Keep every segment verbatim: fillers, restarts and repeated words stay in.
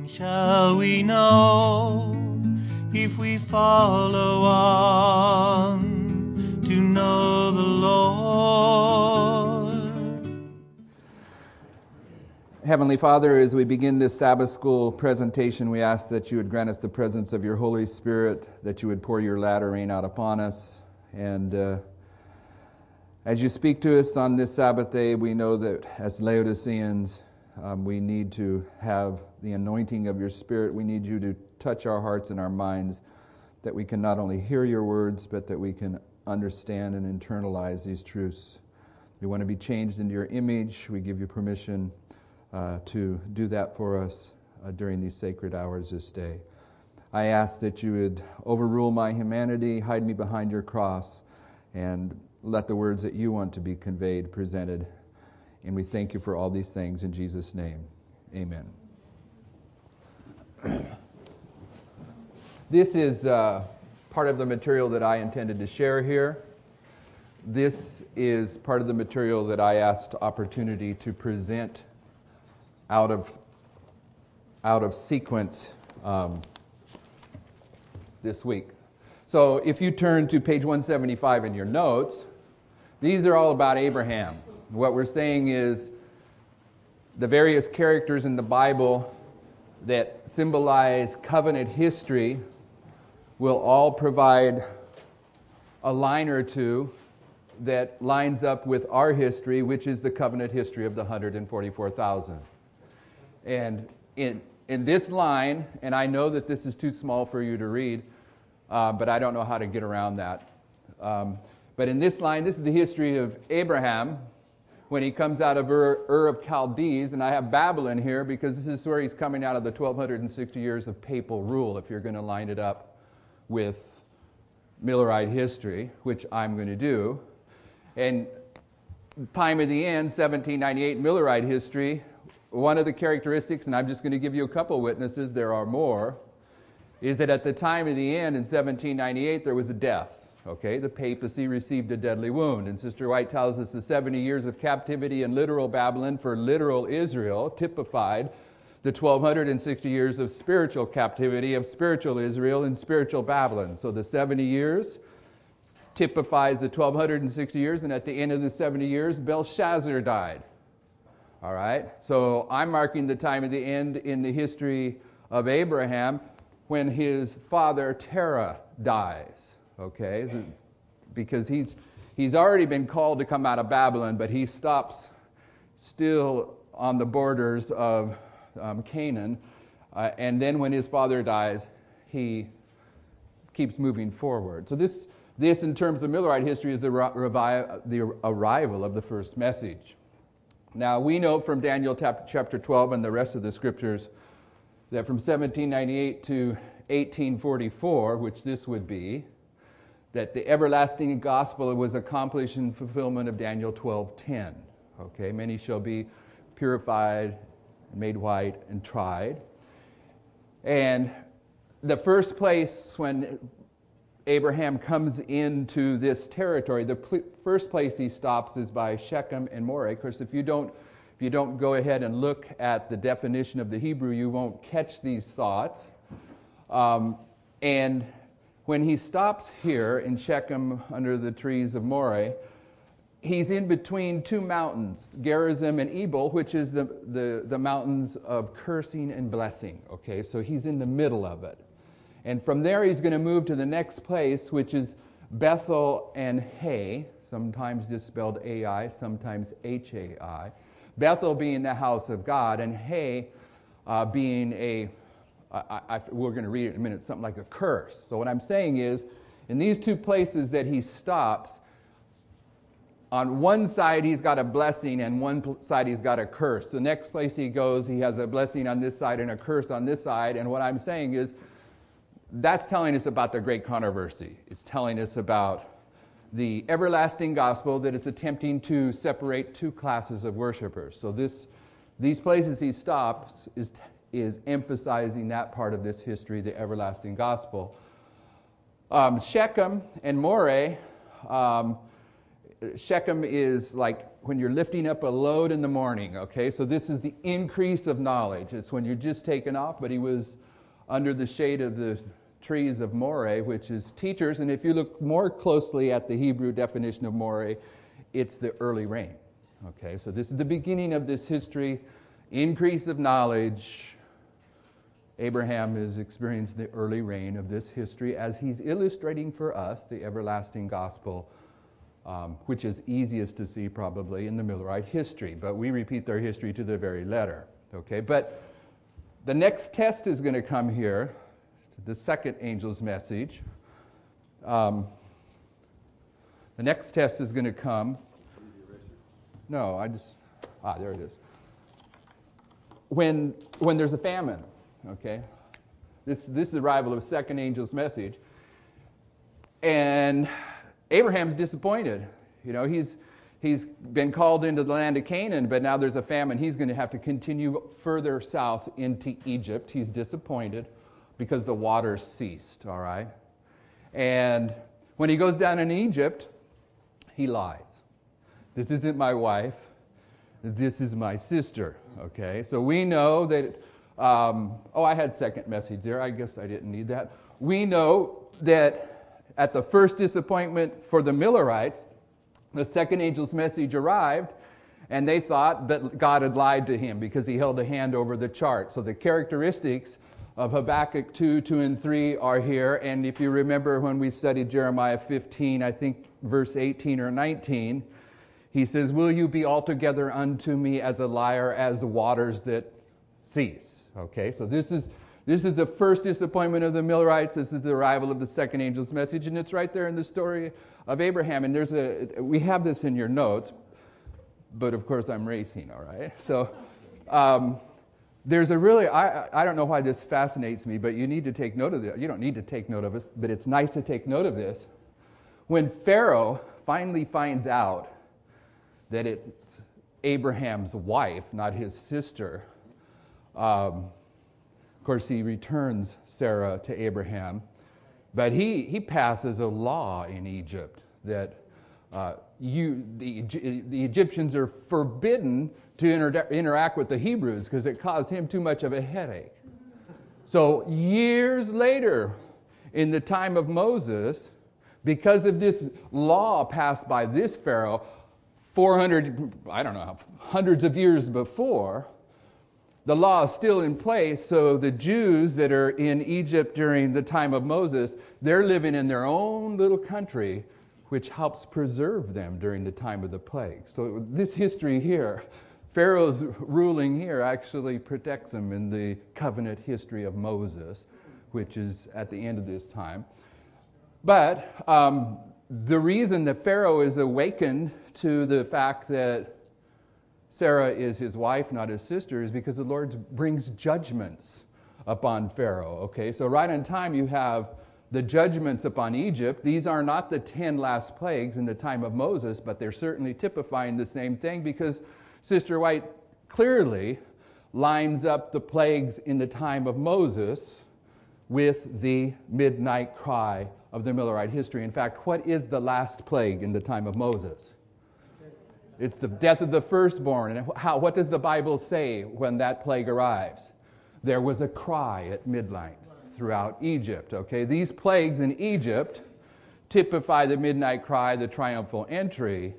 Shall we know if we follow on to know the Lord? Heavenly Father, as we begin this Sabbath School presentation, we ask that you would grant us the presence of your Holy Spirit, that you would pour your latter rain out upon us. And uh, as you speak to us on this Sabbath day, we know that as Laodiceans, um, we need to have the anointing of your Spirit. We need you to touch our hearts and our minds, that we can not only hear your words, but that we can understand and internalize these truths. We want to be changed into your image. We give you permission uh, to do that for us uh, during these sacred hours this day. I ask that you would overrule my humanity, hide me behind your cross, and let the words that you want to be conveyed, presented. And we thank you for all these things in Jesus' name. Amen. This is uh, part of the material that I intended to share here. This is part of the material that I asked opportunity to present out of, out of sequence um, this week. So if you turn to page one seventy-five in your notes, these are all about Abraham. What we're saying is the various characters in the Bible that symbolize covenant history will all provide a line or two that lines up with our history, which is the covenant history of the one hundred forty-four thousand. And in, in this line, and I know that this is too small for you to read, uh, but I don't know how to get around that. Um, but in this line, this is the history of Abraham when he comes out of Ur, Ur of Chaldees, and I have Babylon here because this is where he's coming out of the twelve sixty years of papal rule, if you're going to line it up with Millerite history, which I'm going to do. And time of the end, seventeen ninety-eight, Millerite history, one of the characteristics, and I'm just going to give you a couple witnesses, there are more, is that at the time of the end in seventeen ninety-eight, there was a death. Okay, the papacy received a deadly wound. And Sister White tells us the seventy years of captivity in literal Babylon for literal Israel typified the twelve sixty years of spiritual captivity of spiritual Israel in spiritual Babylon. So the seventy years typifies the twelve sixty years, and at the end of the seventy years, Belshazzar died. All right, so I'm marking the time of the end in the history of Abraham when his father Terah dies. Okay, because he's he's already been called to come out of Babylon, but he stops still on the borders of um, Canaan, uh, and then when his father dies, he keeps moving forward. So this, this in terms of Millerite history, is the, revi- the arrival of the first message. Now we know from Daniel chapter twelve and the rest of the scriptures that from seventeen ninety-eight to eighteen forty-four, which this would be, that the everlasting gospel was accomplished in fulfillment of Daniel twelve ten. Okay, many shall be purified, made white, and tried. And the first place when Abraham comes into this territory, the pl- first place he stops is by Shechem and Moreh. Of course, if you don't, if you don't go ahead and look at the definition of the Hebrew, you won't catch these thoughts. Um, and when he stops here in Shechem under the trees of Moreh, he's in between two mountains, Gerizim and Ebal, which is the, the, the mountains of cursing and blessing. Okay, so he's in the middle of it. And from there he's going to move to the next place, which is Bethel and Hai, sometimes just spelled A I, sometimes H A I. Bethel being the house of God, and Hai uh, being a I, I, we're going to read it in a minute, something like a curse. So what I'm saying is, in these two places that he stops, on one side he's got a blessing and one side he's got a curse. The next place he goes, he has a blessing on this side and a curse on this side. And what I'm saying is, that's telling us about the great controversy. It's telling us about the everlasting gospel that is attempting to separate two classes of worshipers. So this, these places he stops is t- is emphasizing that part of this history, the everlasting gospel. Um, Shechem and Moreh, um, Shechem is like when you're lifting up a load in the morning, okay? So this is the increase of knowledge. It's when you're just taken off, but he was under the shade of the trees of Moreh, which is teachers. And if you look more closely at the Hebrew definition of Moreh, it's the early rain, okay? So this is the beginning of this history, increase of knowledge. Abraham is experiencing the early rain of this history as he's illustrating for us the everlasting gospel, um, which is easiest to see probably in the Millerite history. But we repeat their history to the very letter. Okay, but the next test is going to come here, the second angel's message. Um, the next test is going to come. No, I just, ah, there it is. When, when there's a famine. Okay, this this is the arrival of second angel's message, and Abraham's disappointed. You know, he's he's been called into the land of Canaan, but now there's a famine. He's going to have to continue further south into Egypt. He's disappointed because the waters ceased. All right, and when he goes down in Egypt, he lies. This isn't my wife. This is my sister. Okay, so we know that. Um, oh, I had second message there. I guess I didn't need that. We know that at the first disappointment for the Millerites, the second angel's message arrived, and they thought that God had lied to him because he held a hand over the chart. So the characteristics of Habakkuk two, two, and three are here. And if you remember when we studied Jeremiah fifteen, I think verse eighteen or nineteen, he says, "Will you be altogether unto me as a liar, as the waters that cease?" Okay, so this is this is the first disappointment of the Millerites. This is the arrival of the second angel's message, and it's right there in the story of Abraham. And there's a we have this in your notes, but of course I'm racing. All right, so um, there's a really I I don't know why this fascinates me, but you need to take note of this. You don't need to take note of it, but it's nice to take note of this. When Pharaoh finally finds out that it's Abraham's wife, not his sister. Um, of course, he returns Sarah to Abraham, but he, he passes a law in Egypt that uh, you the, the Egyptians are forbidden to inter- interact with the Hebrews because it caused him too much of a headache. So years later, in the time of Moses, because of this law passed by this Pharaoh, four hundred, I don't know, hundreds of years before, the law is still in place, so the Jews that are in Egypt during the time of Moses, they're living in their own little country, which helps preserve them during the time of the plague. So this history here, Pharaoh's ruling here actually protects them in the covenant history of Moses, which is at the end of this time. But um, the reason that Pharaoh is awakened to the fact that Sarah is his wife, not his sister, is because the Lord brings judgments upon Pharaoh. Okay, so right on time you have the judgments upon Egypt. These are not the ten last plagues in the time of Moses, but they're certainly typifying the same thing because Sister White clearly lines up the plagues in the time of Moses with the midnight cry of the Millerite history. In fact, what is the last plague in the time of Moses? It's the death of the firstborn. And how, what does the Bible say when that plague arrives? There was a cry at midnight throughout Egypt. Okay, these plagues in Egypt typify the midnight cry, the triumphal entry,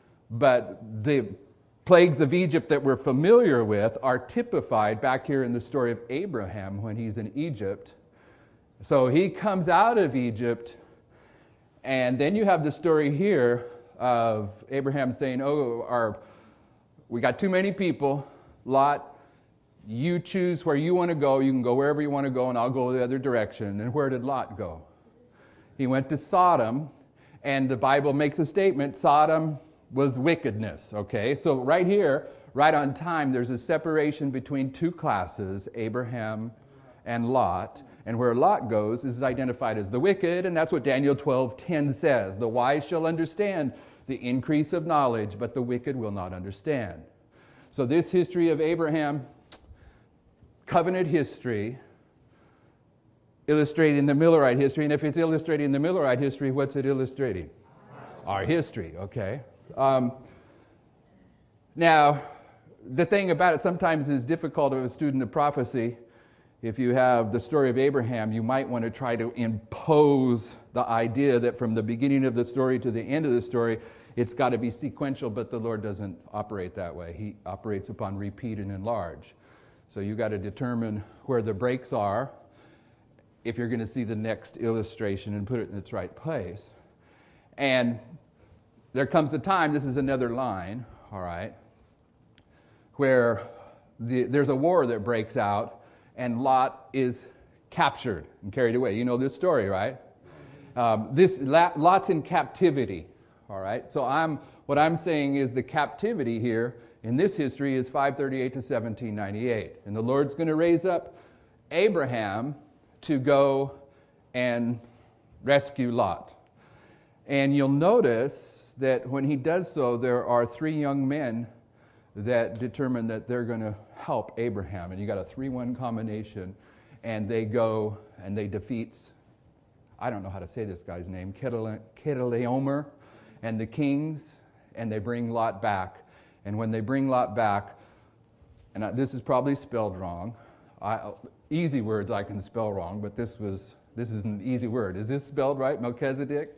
but the plagues of Egypt that we're familiar with are typified back here in the story of Abraham when he's in Egypt. So he comes out of Egypt, and then you have the story here of Abraham saying, oh, our, we got too many people. Lot, you choose where you want to go. You can go wherever you want to go, and I'll go the other direction. And where did Lot go? He went to Sodom, and the Bible makes a statement, Sodom was wickedness, okay? So right here, right on time, there's a separation between two classes, Abraham and Lot. And where Lot goes is identified as the wicked, and that's what Daniel twelve ten says. The wise shall understand the increase of knowledge, but the wicked will not understand. So this history of Abraham, covenant history, illustrating the Millerite history. And if it's illustrating the Millerite history, what's it illustrating? our history, okay? Um, now, the thing about it sometimes is difficult as a student of prophecy. If you have the story of Abraham, you might want to try to impose the idea that from the beginning of the story to the end of the story, it's got to be sequential, but the Lord doesn't operate that way. He operates upon repeat and enlarge. So you got to determine where the breaks are if you're going to see the next illustration and put it in its right place. And there comes a time, this is another line, all right, where the, there's a war that breaks out and Lot is captured and carried away. You know this story, right? Um, this Lot's in captivity, all right? So I'm what I'm saying is the captivity here in this history is five thirty-eight to seventeen ninety-eight. And the Lord's going to raise up Abraham to go and rescue Lot. And you'll notice that when he does so, there are three young men that determine that they're going to help Abraham. And you got a three one combination, and they go and they defeat, I don't know how to say this guy's name, Chedorlaomer and the kings, and they bring Lot back. And when they bring Lot back, and I, this is probably spelled wrong, I, easy words I can spell wrong, but this was this is an easy word. Is this spelled right, Melchizedek?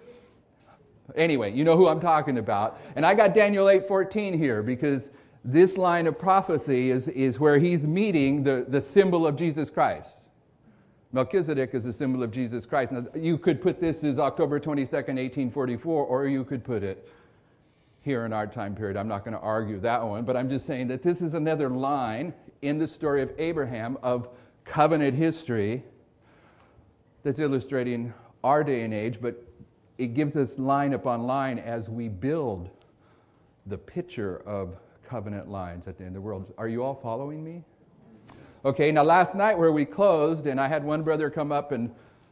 Anyway, you know who I'm talking about. And I got Daniel eight fourteen here because this line of prophecy is, is where he's meeting the, the symbol of Jesus Christ. Melchizedek is a symbol of Jesus Christ. Now, you could put this as October twenty-second, eighteen forty-four, or you could put it here in our time period. I'm not going to argue that one, but I'm just saying that this is another line in the story of Abraham of covenant history that's illustrating our day and age, but it gives us line upon line as we build the picture of covenant lines at the end of the world. Are you all following me? Okay, now last night where we closed, and I had one brother come up and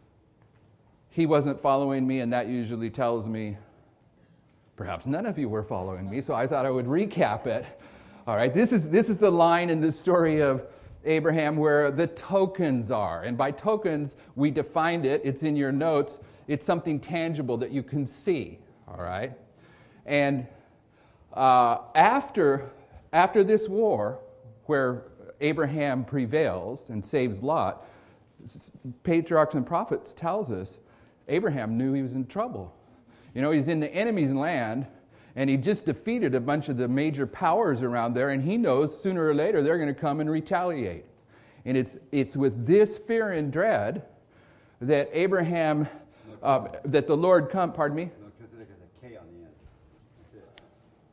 he wasn't following me, and that usually tells me perhaps none of you were following me, so I thought I would recap it. All right, this is this is the line in the story of Abraham where the tokens are. And by tokens, we defined it. It's in your notes. It's something tangible that you can see, all right? And uh, after, after this war, where Abraham prevails and saves Lot, Patriarchs and Prophets tells us Abraham knew he was in trouble. You know, he's in the enemy's land, and he just defeated a bunch of the major powers around there, and he knows sooner or later they're going to come and retaliate. And it's, it's with this fear and dread that Abraham... Uh, that the Lord come, pardon me? Melchizedek is a K on the end. That's it.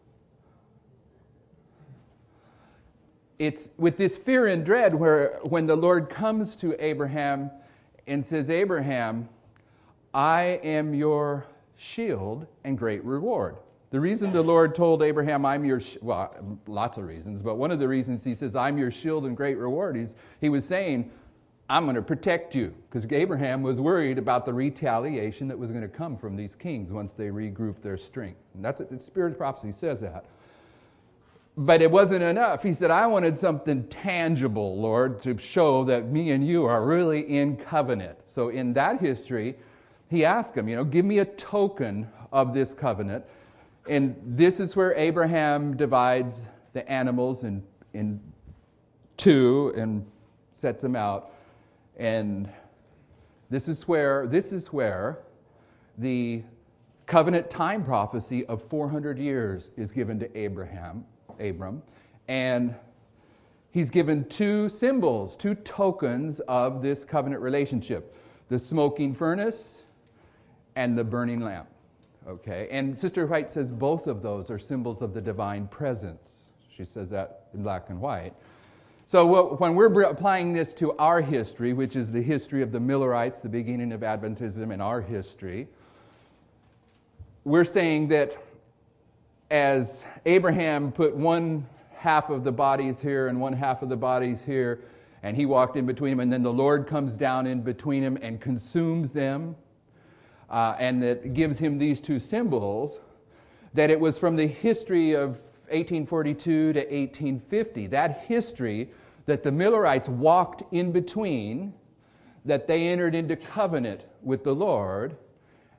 It's with this fear and dread where when the Lord comes to Abraham and says, Abraham, I am your shield and great reward. The reason the Lord told Abraham, I'm your, sh-, well, lots of reasons, but one of the reasons he says, I'm your shield and great reward, is he was saying, I'm going to protect you, because Abraham was worried about the retaliation that was going to come from these kings once they regrouped their strength. And that's what the Spirit of prophecy says that. But it wasn't enough. He said, I wanted something tangible, Lord, to show that me and you are really in covenant. So in that history, he asked him, you know, give me a token of this covenant. And this is where Abraham divides the animals in, in two and sets them out. And this is where this is where the covenant time prophecy of four hundred years is given to Abraham, Abram, and he's given two symbols, two tokens of this covenant relationship: the smoking furnace and the burning lamp. Okay, and Sister White says both of those are symbols of the divine presence. She says that in black and white. So when we're applying this to our history, which is the history of the Millerites, the beginning of Adventism in our history, we're saying that as Abraham put one half of the bodies here and one half of the bodies here, and he walked in between them, and then the Lord comes down in between them and consumes them, uh, and that gives him these two symbols, that it was from the history of eighteen forty-two to eighteen fifty, that history that the Millerites walked in between, that they entered into covenant with the Lord,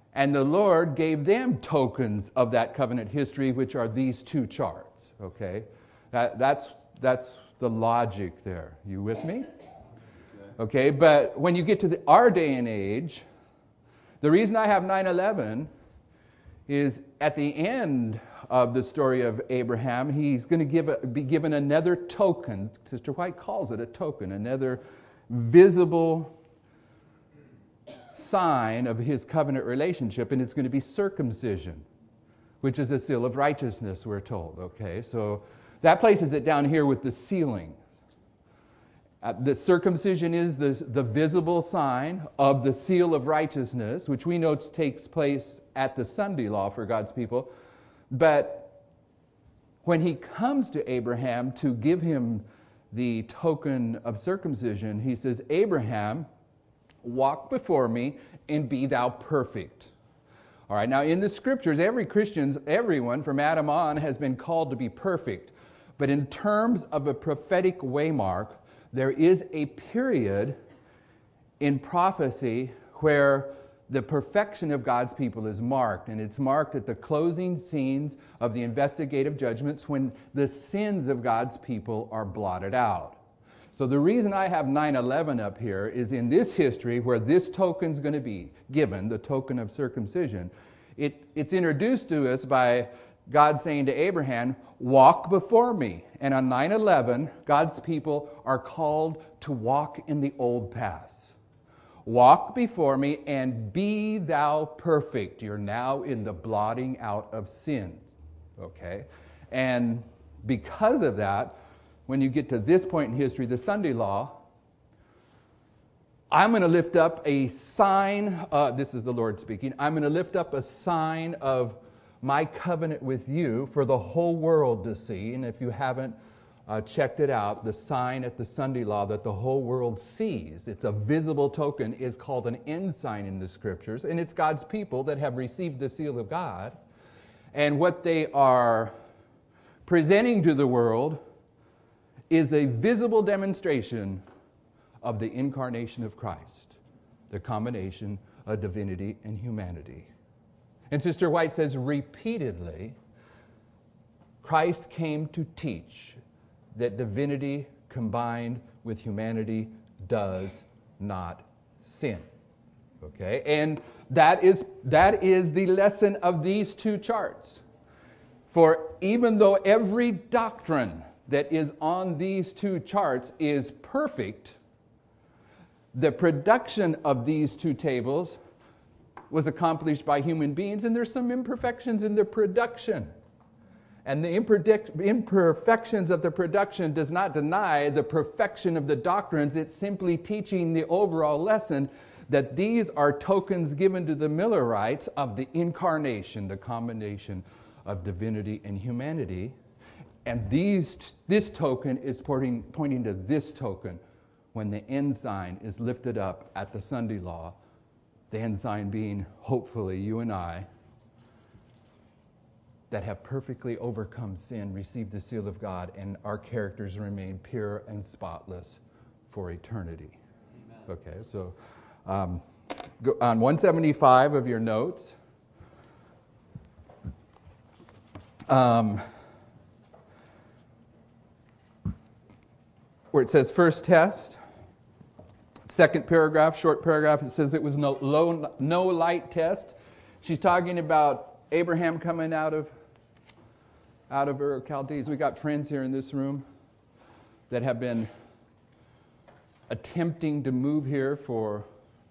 And the Lord gave them tokens of that covenant history, which are these two charts, okay? That, that's, that's the logic there. You with me? Okay, but when you get to the, our day and age, the reason I have nine eleven is at the end of the story of Abraham, he's going to give a, be given another token. Sister White calls it a token, another visible sign of his covenant relationship, and it's going to be circumcision, which is a seal of righteousness, we're told. Okay, so that places it down here with the sealing. Uh, the circumcision is the, the visible sign of the seal of righteousness, which we know takes place at the Sunday law for God's people. But when he comes to Abraham to give him the token of circumcision, he says, Abraham, walk before me and be thou perfect. All right, now in the scriptures, every Christian, everyone from Adam on has been called to be perfect. But in terms of a prophetic waymark, there is a period in prophecy where the perfection of God's people is marked, and it's marked at the closing scenes of the investigative judgments when the sins of God's people are blotted out. So the reason I have nine eleven up here is in this history where this token's going to be given, the token of circumcision, it, it's introduced to us by God saying to Abraham, walk before me. And on nine eleven, God's people are called to walk in the old paths. Walk before me and be thou perfect. You're now in the blotting out of sins. Okay? And because of that, when you get to this point in history, the Sunday law, I'm going to lift up a sign, uh, this is the Lord speaking, I'm going to lift up a sign of my covenant with you for the whole world to see. And if you haven't uh, checked it out, the sign at the Sunday law that the whole world sees, it's a visible token, is called an ensign in the scriptures. And it's God's people that have received the seal of God. And what they are presenting to the world is a visible demonstration of the incarnation of Christ, the combination of divinity and humanity. And Sister White says repeatedly, Christ came to teach that divinity combined with humanity does not sin. Okay? And that is, that is the lesson of these two charts. For even though every doctrine that is on these two charts is perfect, the production of these two tables was accomplished by human beings, and there's some imperfections in the production. And the imperfections of the production does not deny the perfection of the doctrines. It's simply teaching the overall lesson that these are tokens given to the Millerites of the incarnation, the combination of divinity and humanity. And these, this token is pointing, pointing to this token when the ensign is lifted up at the Sunday law, the ensign being, hopefully, you and I, that have perfectly overcome sin, receive the seal of God, and our characters remain pure and spotless for eternity. Amen. Okay, so um, go on one seventy-five of your notes, um, where it says first test, second paragraph, short paragraph, it says it was no, low, no light test. She's talking about Abraham coming out of out of Ur of Chaldees. We got friends here in this room that have been attempting to move here for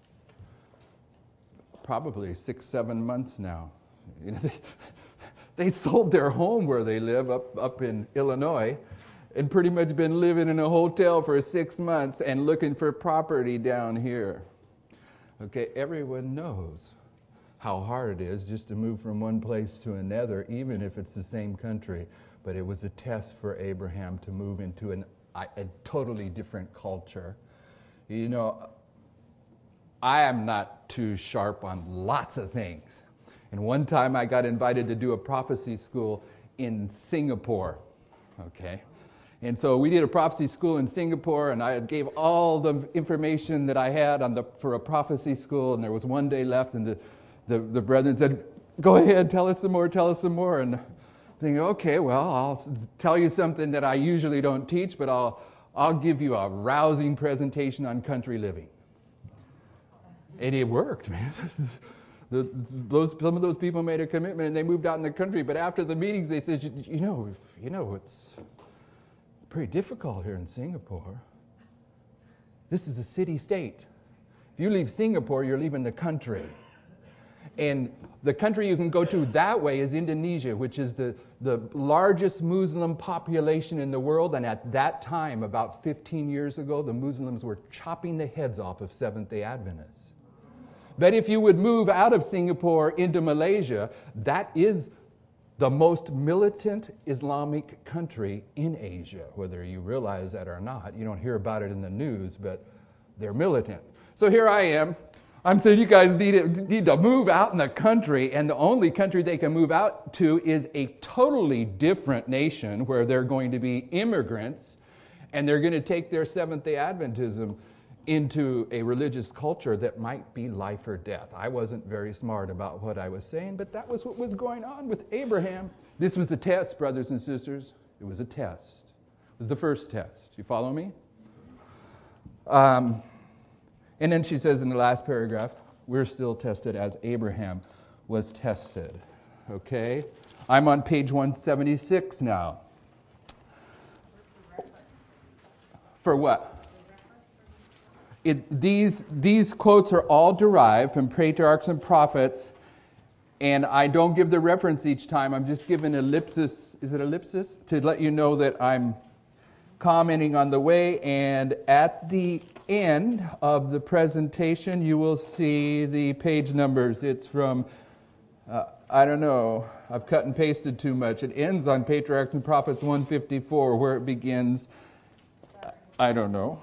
probably six, seven months now. You know, they, they sold their home where they live up, up in Illinois and pretty much been living in a hotel for six months and looking for property down here. Okay, everyone knows how hard it is just to move from one place to another, even if it's the same country. But it was a test for Abraham to move into an, a, a totally different culture. You know, I am not too sharp on lots of things. And one time I got invited to do a prophecy school in Singapore, okay? And so we did a prophecy school in Singapore, and I gave all the information that I had on the, for a prophecy school, and there was one day left, and the the, the brethren said, go ahead, tell us some more, tell us some more. And I'm thinking, okay, well, I'll tell you something that I usually don't teach, but I'll, I'll give you a rousing presentation on country living. And it worked, man. The, those, some of those people made a commitment and they moved out in the country. But after the meetings, they said, you, you know, you know, it's pretty difficult here in Singapore. This is a city-state. If you leave Singapore, you're leaving the country. And the country you can go to that way is Indonesia, which is the, the largest Muslim population in the world. And at that time, about fifteen years ago, the Muslims were chopping the heads off of Seventh-day Adventists. But if you would move out of Singapore into Malaysia, that is the most militant Islamic country in Asia, whether you realize that or not. You don't hear about it in the news, but they're militant. So here I am. I'm saying you guys need to, need to move out in the country, and the only country they can move out to is a totally different nation where they're going to be immigrants, and they're going to take their Seventh-day Adventism into a religious culture that might be life or death. I wasn't very smart about what I was saying, but that was what was going on with Abraham. This was a test, brothers and sisters. It was a test. It was the first test. You follow me? Um, and then she says in the last paragraph, we're still tested as Abraham was tested. Okay? I'm on page one seventy-six now. For what? It, these, these quotes are all derived from patriarchs and prophets, and I don't give the reference each time. I'm just giving ellipsis, is it ellipsis? To let you know that I'm commenting on the way, and at the end of the presentation, you will see the page numbers. It's from, uh, I don't know, I've cut and pasted too much. It ends on Patriarchs and Prophets one fifty-four, where it begins, I don't know.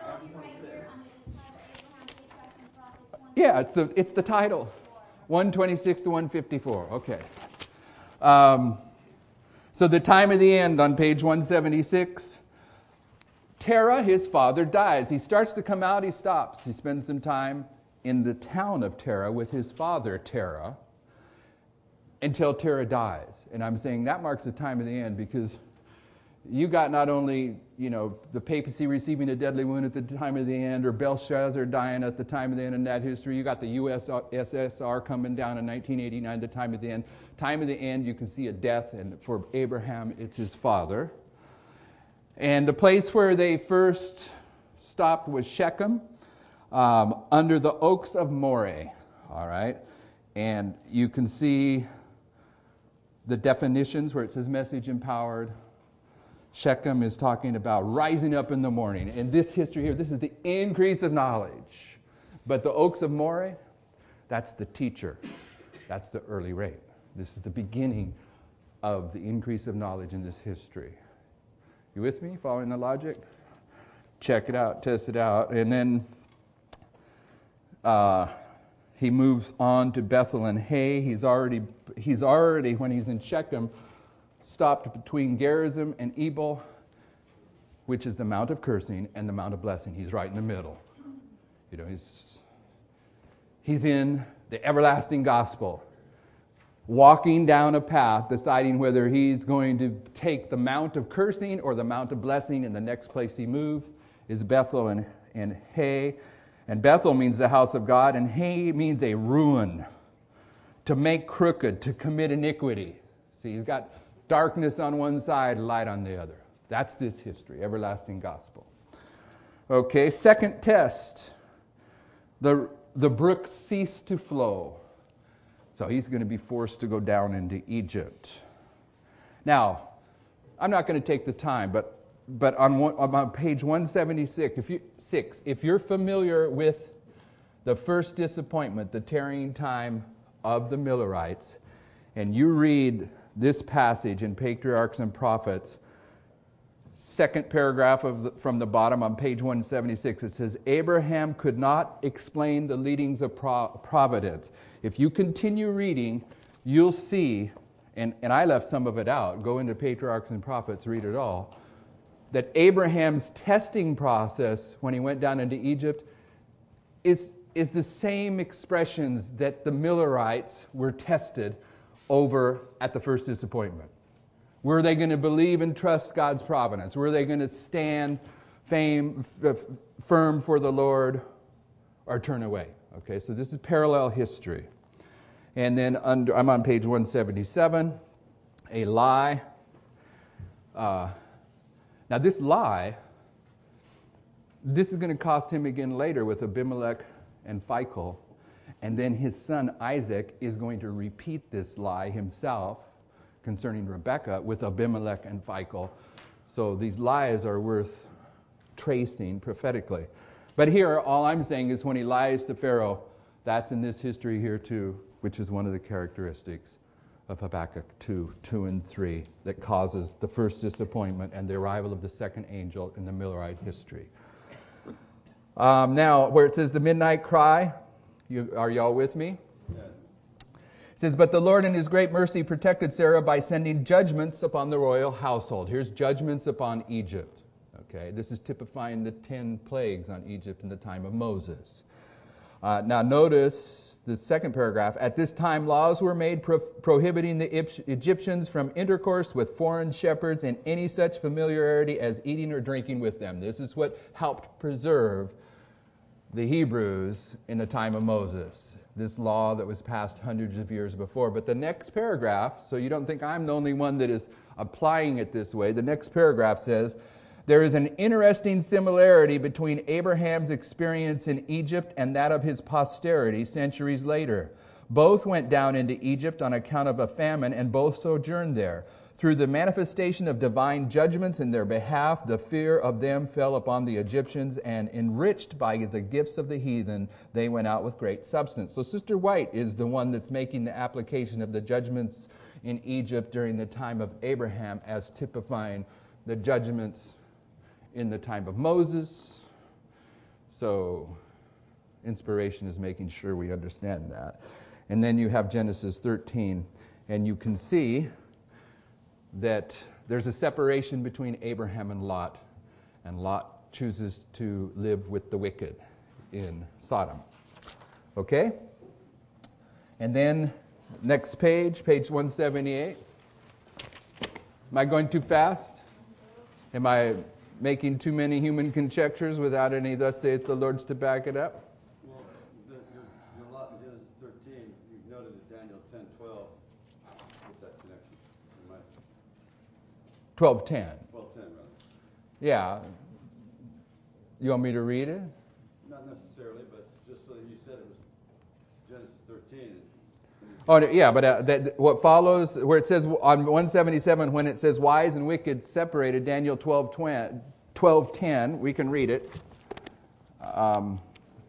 Yeah, it's the it's the title, one twenty-six to one fifty-four. Okay. Um, so the time of the end on page one seventy-six. Terah, his father, dies. He starts to come out. He stops. He spends some time in the town of Terah with his father Terah until Terah dies. And I'm saying that marks the time of the end because you got not only, you know, the papacy receiving a deadly wound at the time of the end, or Belshazzar dying at the time of the end in that history. You got the U S S R coming down in nineteen eighty-nine, the time of the end. Time of the end, you can see a death, and for Abraham, it's his father. And the place where they first stopped was Shechem, um, under the oaks of Moreh. All right, and you can see the definitions where it says message empowered. Shechem is talking about rising up in the morning. And this history here, this is the increase of knowledge. But the oaks of Moreh, that's the teacher. That's the early rate. This is the beginning of the increase of knowledge in this history. You with me? Following the logic? Check it out, test it out. And then uh, he moves on to Bethel and Hay. He's already, he's already, when he's in Shechem, stopped between Gerizim and Ebal, which is the Mount of Cursing and the Mount of Blessing. He's right in the middle. You know, he's he's in the everlasting gospel, walking down a path, deciding whether he's going to take the Mount of Cursing or the Mount of Blessing, and the next place he moves is Bethel and, and Hay. And Bethel means the house of God, and Hay means a ruin, to make crooked, to commit iniquity. See, he's got darkness on one side, light on the other. That's this history, everlasting gospel. Okay, second test. The, the brook ceased to flow. So he's going to be forced to go down into Egypt. Now, I'm not going to take the time, but, but on, one, on page one seventy-six, if, you, six, if you're familiar with the first disappointment, the tarrying time of the Millerites, and you read this passage in Patriarchs and Prophets, second paragraph of the, from the bottom on page one seventy-six, it says, Abraham could not explain the leadings of pro- providence. If you continue reading, you'll see, and, and I left some of it out, go into Patriarchs and Prophets, read it all, that Abraham's testing process when he went down into Egypt is is the same expressions that the Millerites were tested over at the first disappointment. Were they going to believe and trust God's providence? Were they going to stand fame, f- firm for the Lord or turn away? Okay, so this is parallel history. And then under, I'm on page one seventy-seven, a lie. Uh, now this lie, this is going to cost him again later with Abimelech and Phicol. And then his son Isaac is going to repeat this lie himself concerning Rebekah with Abimelech and Phicol. So these lies are worth tracing prophetically. But here, all I'm saying is when he lies to Pharaoh, that's in this history here too, which is one of the characteristics of Habakkuk two, two and three that causes the first disappointment and the arrival of the second angel in the Millerite history. Um, now, where it says the midnight cry, you, are y'all with me? Yes. It says, but the Lord in his great mercy protected Sarah by sending judgments upon the royal household. Here's judgments upon Egypt. Okay, this is typifying the ten plagues on Egypt in the time of Moses. Uh, now notice the second paragraph. At this time laws were made pro- prohibiting the Egyptians from intercourse with foreign shepherds and any such familiarity as eating or drinking with them. This is what helped preserve the Hebrews in the time of Moses. This law that was passed hundreds of years before. But the next paragraph, so you don't think I'm the only one that is applying it this way, the next paragraph says, there is an interesting similarity between Abraham's experience in Egypt and that of his posterity centuries later. Both went down into Egypt on account of a famine, and both sojourned there. Through the manifestation of divine judgments in their behalf, the fear of them fell upon the Egyptians, and enriched by the gifts of the heathen, they went out with great substance. So Sister White is the one that's making the application of the judgments in Egypt during the time of Abraham as typifying the judgments in the time of Moses. So inspiration is making sure we understand that. And then you have Genesis thirteen, and you can see that there's a separation between Abraham and Lot, and Lot chooses to live with the wicked in Sodom. Okay? And then next page, page one seventy-eight. Am I going too fast? Am I making too many human conjectures without any thus saith the Lord's to back it up? Well, the, your, your lot in Genesis thirteen, you've noted that Daniel ten twelve with that connection. You might, twelve ten. twelve ten, rather. Yeah. You want me to read it? Not necessarily, but just so that you said it was Genesis thirteen. And, Oh, yeah, but uh, that, what follows, where it says on one seventy-seven, when it says wise and wicked separated, Daniel twelve ten, we can read it. Um,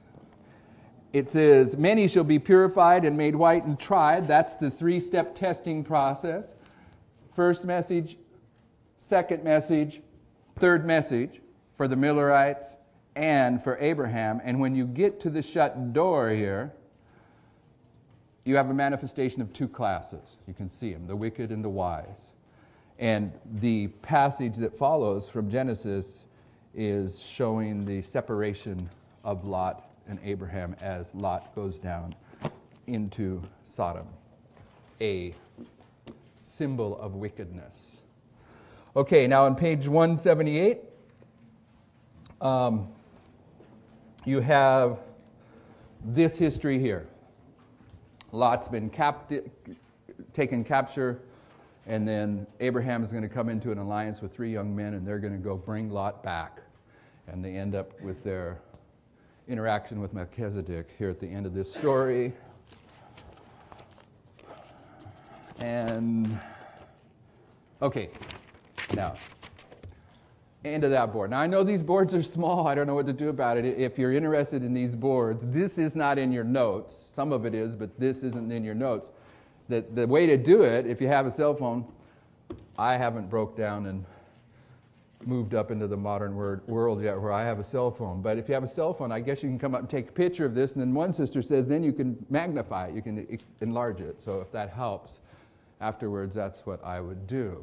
it says, many shall be purified and made white and tried. That's the three-step testing process. First message, second message, third message for the Millerites and for Abraham. And when you get to the shut door here, you have a manifestation of two classes. You can see them, the wicked and the wise. And the passage that follows from Genesis is showing the separation of Lot and Abraham as Lot goes down into Sodom, a symbol of wickedness. Okay, now on page one seventy-eight, um, you have this history here. Lot's been capti- taken capture, and then Abraham is going to come into an alliance with three young men, and they're going to go bring Lot back. And they end up with their interaction with Melchizedek here at the end of this story. And, okay, now, end of that board. Now, I know these boards are small. I don't know what to do about it. If you're interested in these boards, this is not in your notes. Some of it is, but this isn't in your notes. The, the way to do it, if you have a cell phone, I haven't broke down and moved up into the modern word, world yet where I have a cell phone. But if you have a cell phone, I guess you can come up and take a picture of this. And then one sister says, then you can magnify it. You can enlarge it. So if that helps afterwards, that's what I would do.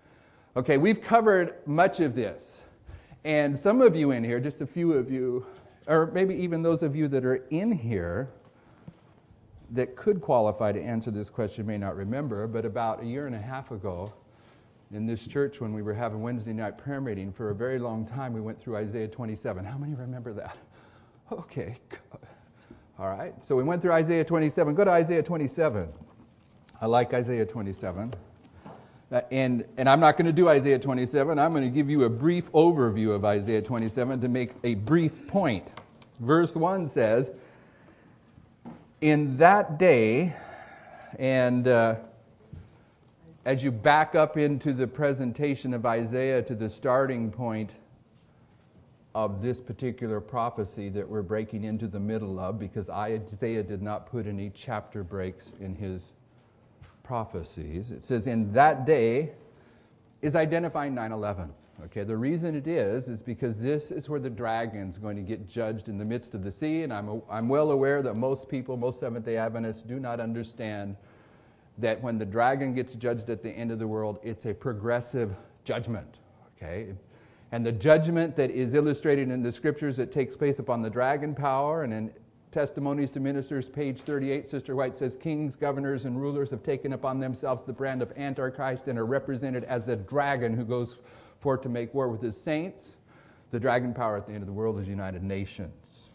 Okay, we've covered much of this. And some of you in here, just a few of you, or maybe even those of you that are in here that could qualify to answer this question may not remember, but about a year and a half ago in this church when we were having Wednesday night prayer meeting, for a very long time we went through Isaiah twenty-seven. How many remember that? Okay, all right. So we went through Isaiah twenty-seven. Go to Isaiah twenty-seven. I like Isaiah twenty-seven. Uh, and, and I'm not going to do Isaiah twenty-seven. I'm going to give you a brief overview of Isaiah twenty-seven to make a brief point. Verse one says, in that day, and uh, as you back up into the presentation of Isaiah to the starting point of this particular prophecy that we're breaking into the middle of, because Isaiah did not put any chapter breaks in his prophecies. It says, in that day is identifying nine eleven. Okay, the reason it is, is because this is where the dragon's going to get judged in the midst of the sea, and I'm, I'm well aware that most people, most Seventh-day Adventists, do not understand that when the dragon gets judged at the end of the world, it's a progressive judgment, okay? And the judgment that is illustrated in the scriptures that takes place upon the dragon power, and in Testimonies to Ministers, page thirty-eight, Sister White says, kings, governors, and rulers have taken upon themselves the brand of Antichrist and are represented as the dragon who goes forth to make war with his saints. The dragon power at the end of the world is United Nations.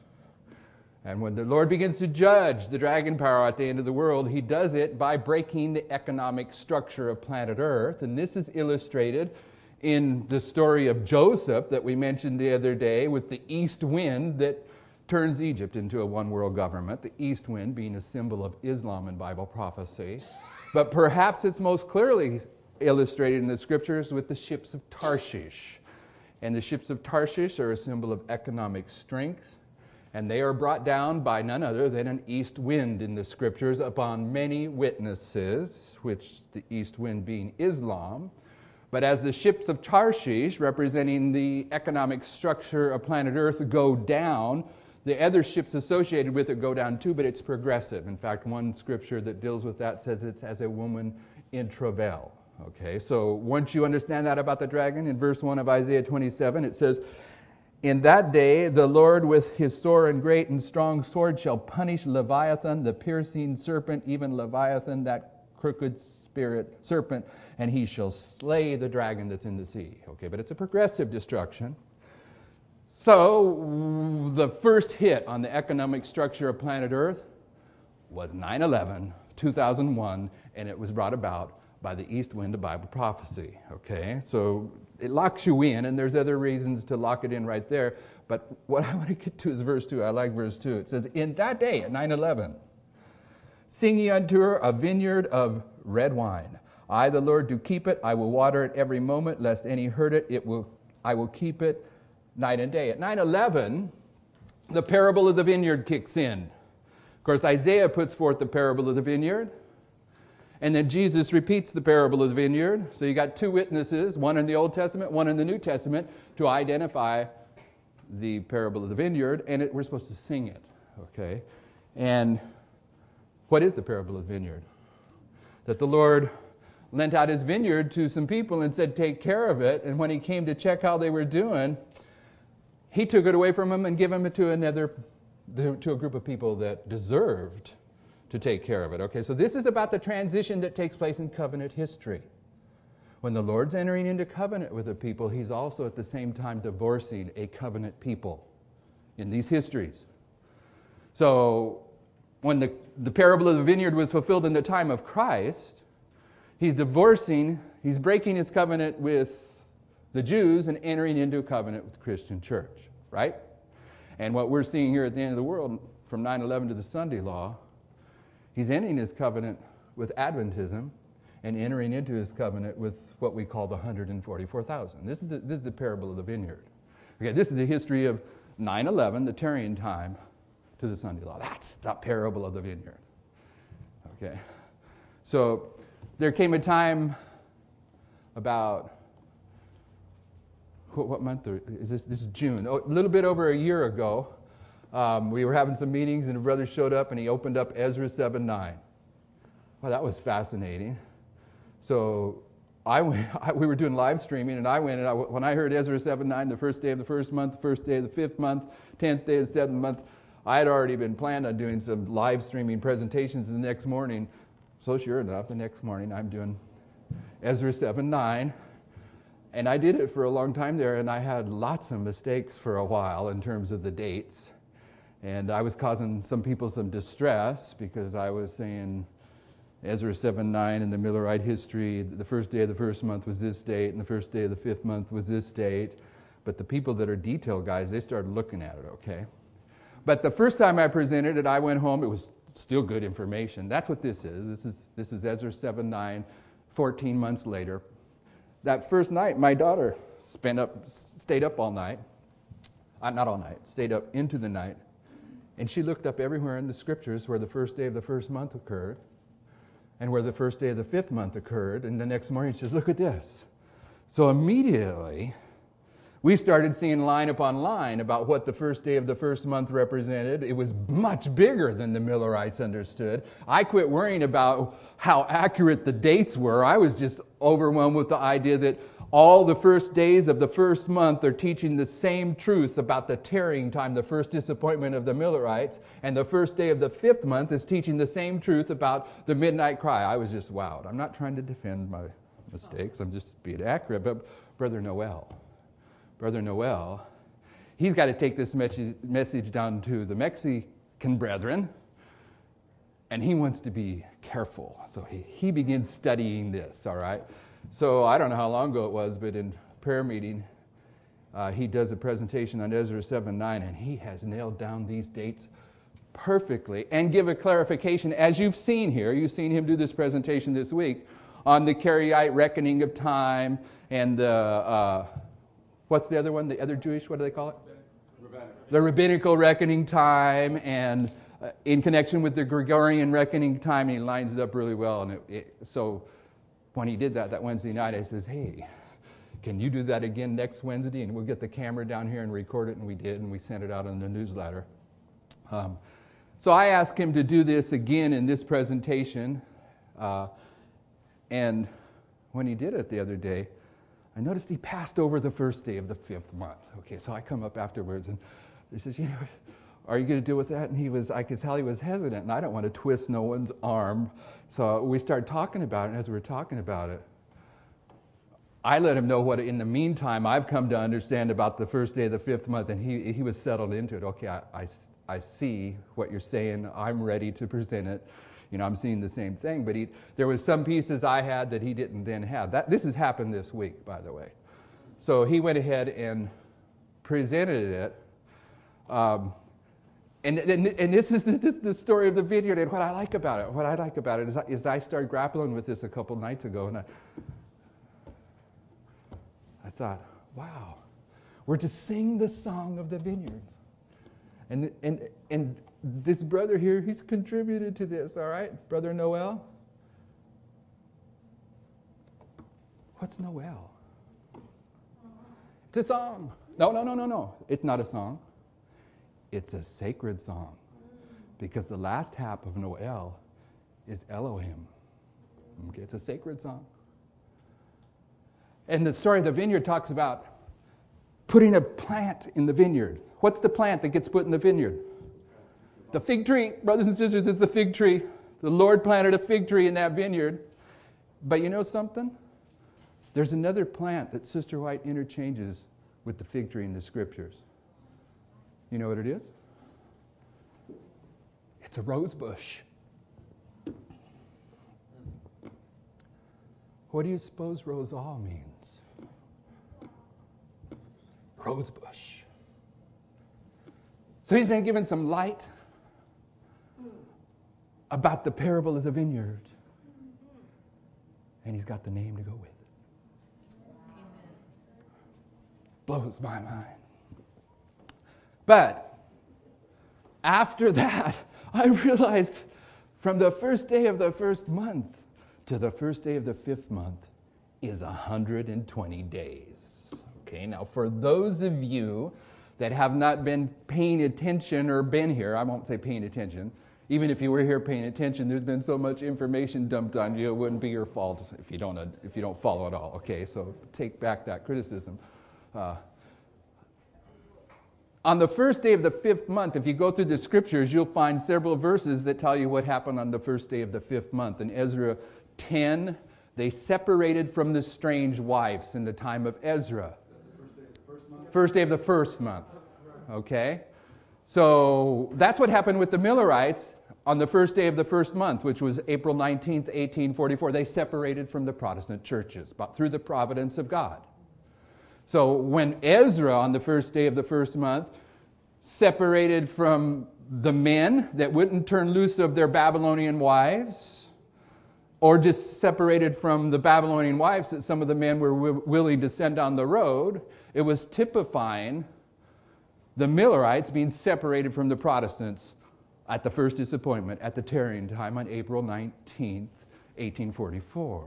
And when the Lord begins to judge the dragon power at the end of the world, he does it by breaking the economic structure of planet Earth. And this is illustrated in the story of Joseph that we mentioned the other day, with the east wind that turns Egypt into a one-world government, the east wind being a symbol of Islam in Bible prophecy. But perhaps it's most clearly illustrated in the scriptures with the ships of Tarshish. And the ships of Tarshish are a symbol of economic strength, and they are brought down by none other than an east wind in the scriptures upon many witnesses, which the east wind being Islam. But as the ships of Tarshish, representing the economic structure of planet Earth, go down, the other ships associated with it go down too, but it's progressive. In fact, one scripture that deals with that says it's as a woman in travail. Okay, so once you understand that about the dragon, in verse one of Isaiah twenty-seven, it says, in that day the Lord with his sore and great and strong sword shall punish Leviathan, the piercing serpent, even Leviathan, that crooked spirit serpent, and he shall slay the dragon that's in the sea. Okay, but it's a progressive destruction. So the first hit on the economic structure of planet Earth was nine eleven, two thousand one, and it was brought about by the east wind of Bible prophecy. Okay, so it locks you in, and there's other reasons to lock it in right there. But what I want to get to is verse two. I like verse two. It says, in that day, at nine eleven, sing ye unto her a vineyard of red wine. I, the Lord, do keep it. I will water it every moment, lest any hurt it. It will. I will keep it night and day. At nine eleven, the parable of the vineyard kicks in. Of course, Isaiah puts forth the parable of the vineyard, and then Jesus repeats the parable of the vineyard. So you got two witnesses, one in the Old Testament, one in the New Testament, to identify the parable of the vineyard, and it, we're supposed to sing it. Okay, and what is the parable of the vineyard? That the Lord lent out his vineyard to some people and said, take care of it. And when he came to check how they were doing, he took it away from them and gave them it to another, to a group of people that deserved to take care of it. Okay, so this is about the transition that takes place in covenant history. When the Lord's entering into covenant with a people, he's also at the same time divorcing a covenant people in these histories. So when the, the parable of the vineyard was fulfilled in the time of Christ, he's divorcing, he's breaking his covenant with the Jews and entering into a covenant with the Christian church, right? And what we're seeing here at the end of the world, from nine eleven to the Sunday law, he's ending his covenant with Adventism and entering into his covenant with what we call the one hundred forty-four thousand. This is the, this is the parable of the vineyard. Okay, this is the history of nine eleven, the Tarian time, to the Sunday law. That's the parable of the vineyard. Okay, so there came a time about, what, what month is this? This is June. Oh, a little bit over a year ago, um, we were having some meetings and a brother showed up and he opened up Ezra seven nine. Well, that was fascinating. So I went, I, we were doing live streaming, and I went, and I, when I heard Ezra seven nine, the first day of the first month, the first day of the fifth month, tenth day of the seventh month, I had already been planned on doing some live streaming presentations the next morning. So sure enough, the next morning I'm doing Ezra seven nine, and I did it for a long time there, and I had lots of mistakes for a while in terms of the dates, and I was causing some people some distress because I was saying Ezra seven nine in the Millerite history, the first day of the first month was this date, and the first day of the fifth month was this date. But the people that are detail guys, they started looking at it, okay? But the first time I presented it, I went home, it was still good information. That's what this is. This is this is Ezra seven nine, fourteen months later. That first night, my daughter spent up, stayed up all night. Uh, not all night, stayed up into the night. And she looked up everywhere in the scriptures where the first day of the first month occurred, and where the first day of the fifth month occurred, and the next morning she says, look at this. So immediately, we started seeing line upon line about what the first day of the first month represented. It was much bigger than the Millerites understood. I quit worrying about how accurate the dates were. I was just overwhelmed with the idea that all the first days of the first month are teaching the same truth about the tarrying time, the first disappointment of the Millerites, and the first day of the fifth month is teaching the same truth about the midnight cry. I was just wowed. I'm not trying to defend my mistakes. I'm just being accurate. But Brother Noel, Brother Noel, he's got to take this message down to the Mexican brethren, and he wants to be careful. So he, he begins studying this, all right? So I don't know how long ago it was, but in prayer meeting, uh, he does a presentation on Ezra seven nine, and he has nailed down these dates perfectly and give a clarification, as you've seen here. You've seen him do this presentation this week on the Karaite reckoning of time and the, uh, what's the other one, the other Jewish, what do they call it? Rabbinic. The rabbinical reckoning time, and uh, in connection with the Gregorian reckoning time, and he lines it up really well. And it, it, so when he did that that Wednesday night, I says, hey, can you do that again next Wednesday? And we'll get the camera down here and record it, and we did, and we sent it out on the newsletter. Um, so I asked him to do this again in this presentation, uh, and when he did it the other day, I noticed he passed over the first day of the fifth month. Okay, so I come up afterwards, and he says, you know, are you going to deal with that? And he was, I could tell he was hesitant, and I don't want to twist no one's arm. So we started talking about it, and as we were talking about it, I let him know what, in the meantime, I've come to understand about the first day of the fifth month, and he, he was settled into it. Okay, I, I, I see what you're saying. I'm ready to present it. You know, I'm seeing the same thing, but he, there was some pieces I had that he didn't then have. That, this has happened this week, by the way. So he went ahead and presented it. Um, and, and, and this is the, this, the story of the vineyard, and what I like about it. What I like about it is, is I started grappling with this a couple nights ago, and I, I thought, wow, we're to sing the song of the vineyard. And, and, and this brother here, he's contributed to this, all right? Brother Noel? What's Noel? It's a song. No, no, no, no, no. It's not a song. It's a sacred song. Because the last half of Noel is Elohim. Okay, it's a sacred song. And the story of the vineyard talks about putting a plant in the vineyard. What's the plant that gets put in the vineyard? The fig tree. Brothers and sisters, it's the fig tree. The Lord planted a fig tree in that vineyard. But you know something? There's another plant that Sister White interchanges with the fig tree in the scriptures. You know what it is? It's a rose bush. What do you suppose rosal means? Rose bush. So he's been given some light about the parable of the vineyard. And he's got the name to go with it. Blows my mind. But after that, I realized from the first day of the first month to the first day of the fifth month is one hundred twenty days. Okay, now for those of you that have not been paying attention or been here, I won't say paying attention, Even if you were here paying attention, there's been so much information dumped on you, it wouldn't be your fault if you don't, if you don't follow it all. Okay, so take back that criticism. Uh, on the first day of the fifth month, if you go through the scriptures, you'll find several verses that tell you what happened on the first day of the fifth month. In Ezra ten, they separated from the strange wives in the time of Ezra. First day of the first month. Okay? So that's what happened with the Millerites on the first day of the first month, which was April nineteenth, eighteen forty-four. They separated from the Protestant churches, but through the providence of God. So when Ezra on the first day of the first month separated from the men that wouldn't turn loose of their Babylonian wives, or just separated from the Babylonian wives that some of the men were w- willing to send on the road, it was typifying the Millerites being separated from the Protestants at the first disappointment at the tarrying time on April nineteenth, eighteen forty-four.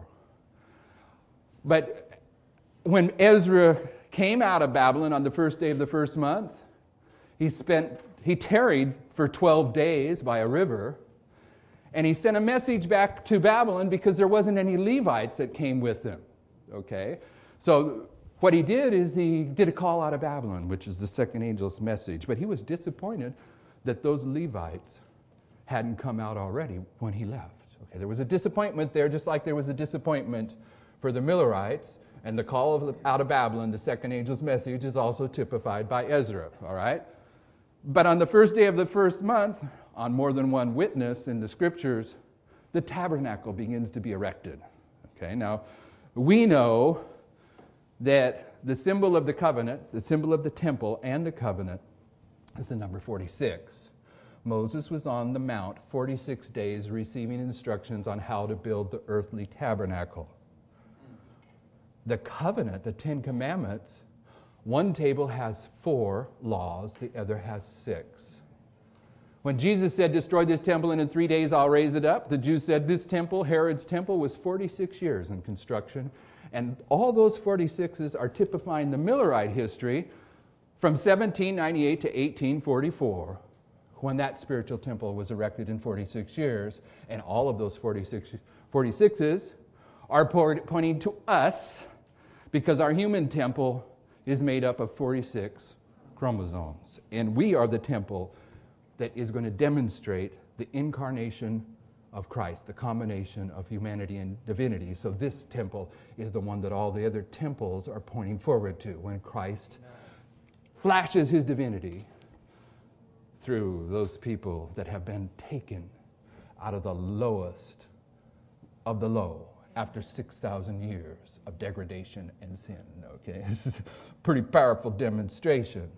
But when Ezra came out of Babylon on the first day of the first month, he spent he tarried for twelve days by a river, and he sent a message back to Babylon because there wasn't any Levites that came with him. Okay? So what he did is he did a call out of Babylon, which is the second angel's message. But he was disappointed that those Levites hadn't come out already when he left. Okay, there was a disappointment there, just like there was a disappointment for the Millerites. And the call of the, out of Babylon, the second angel's message, is also typified by Ezra. All right? But on the first day of the first month, on more than one witness in the scriptures, the tabernacle begins to be erected. Okay, now we know that the symbol of the covenant, the symbol of the temple and the covenant, is the number forty-six. Moses was on the mount forty-six days receiving instructions on how to build the earthly tabernacle. The covenant, the Ten Commandments, one table has four laws, the other has six. When Jesus said, destroy this temple and in three days I'll raise it up, the Jews said this temple, Herod's temple, was forty-six years in construction. And all those forty-sixes are typifying the Millerite history from seventeen ninety-eight to eighteen forty-four, when that spiritual temple was erected in forty-six years. And all of those forty-six, forty-sixes are pointing to us, because our human temple is made up of forty-six chromosomes. And we are the temple that is going to demonstrate the incarnation of Christ, the combination of humanity and divinity. So this temple is the one that all the other temples are pointing forward to, when Christ flashes his divinity through those people that have been taken out of the lowest of the low after six thousand years of degradation and sin. Okay, this is a pretty powerful demonstration.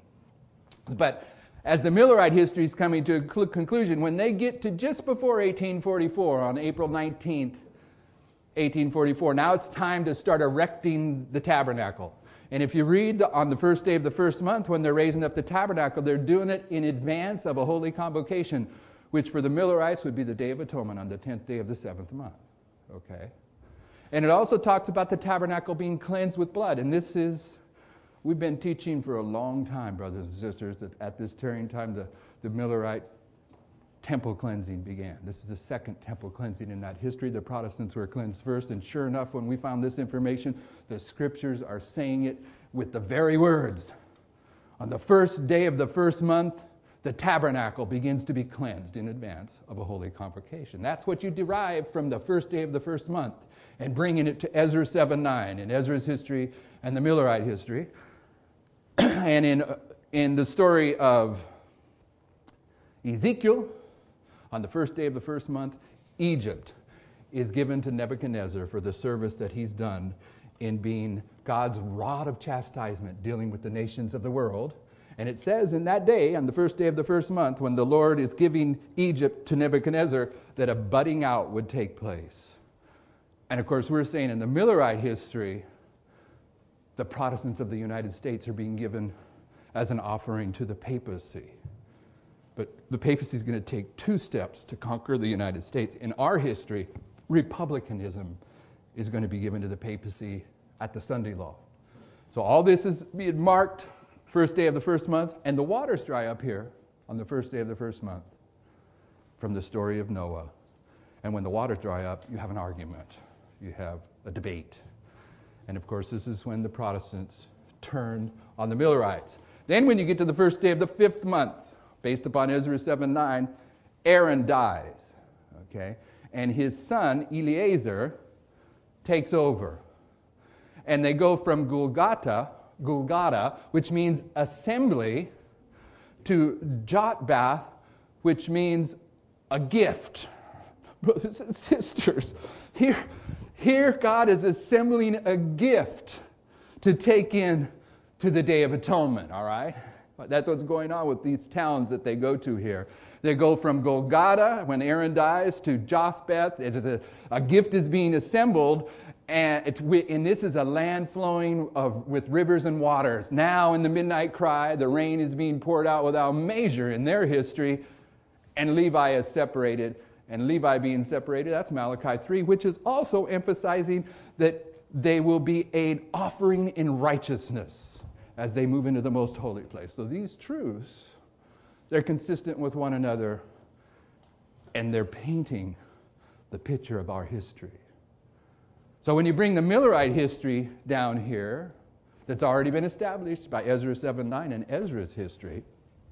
But as the Millerite history is coming to a cl- conclusion, when they get to just before eighteen forty-four, on April nineteenth, eighteen forty-four, now it's time to start erecting the tabernacle. And if you read on the first day of the first month, when they're raising up the tabernacle, they're doing it in advance of a holy convocation, which for the Millerites would be the Day of Atonement on the tenth day of the seventh month. Okay? And it also talks about the tabernacle being cleansed with blood. And this is, we've been teaching for a long time, brothers and sisters, that at this tarrying time, the, the Millerite temple cleansing began. This is the second temple cleansing in that history. The Protestants were cleansed first. And sure enough, when we found this information, the scriptures are saying it with the very words. On the first day of the first month, the tabernacle begins to be cleansed in advance of a holy convocation. That's what you derive from the first day of the first month, and bringing it to Ezra seven nine in Ezra's history and the Millerite history. And in, in the story of Ezekiel, on the first day of the first month, Egypt is given to Nebuchadnezzar for the service that he's done in being God's rod of chastisement, dealing with the nations of the world. And it says in that day, on the first day of the first month, when the Lord is giving Egypt to Nebuchadnezzar, that a budding out would take place. And of course, we're saying in the Millerite history, the Protestants of the United States are being given as an offering to the papacy. But the papacy is going to take two steps to conquer the United States. In our history, republicanism is going to be given to the papacy at the Sunday law. So all this is being marked first day of the first month, and the waters dry up here on the first day of the first month. from the story of Noah. And when the waters dry up, you have an argument. You have a debate. And of course, this is when the Protestants turned on the Millerites. Then when you get to the first day of the fifth month, based upon Ezra seven nine, Aaron dies. Okay? And his son, Eleazar, takes over. And they go from Golgotha, Golgotha, which means assembly, to Jotbath, which means a gift. Brothers and sisters, here, here God is assembling a gift to take in to the Day of Atonement, all right? That's what's going on with these towns that they go to here. They go from Golgotha, when Aaron dies, to Jothbeth. It is a, a gift is being assembled, and, it, and this is a land flowing of, with rivers and waters. Now in the midnight cry, the rain is being poured out without measure in their history, and Levi is separated. And Levi being separated, that's Malachi three, which is also emphasizing that they will be an offering in righteousness as they move into the most holy place. So these truths, they're consistent with one another, and they're painting the picture of our history. So when you bring the Millerite history down here, that's already been established by Ezra seven nine and Ezra's history,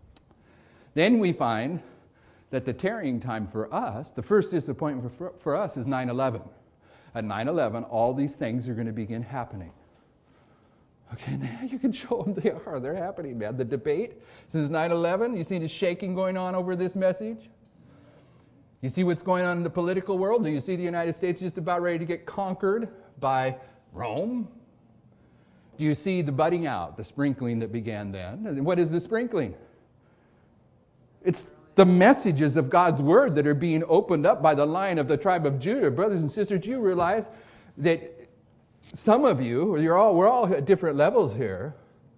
then we find that the tarrying time for us, the first disappointment for, for us is nine eleven. At nine eleven, all these things are going to begin happening. Okay, now you can show them they are. They're happening, man. The debate since nine eleven, you see the shaking going on over this message? You see what's going on in the political world? Do you see the United States just about ready to get conquered by Rome? Do you see the budding out, the sprinkling that began then? And what is the sprinkling? It's the messages of God's word that are being opened up by the line of the tribe of Judah. Brothers and sisters, do you realize that some of you, you're all, we're all at different levels here,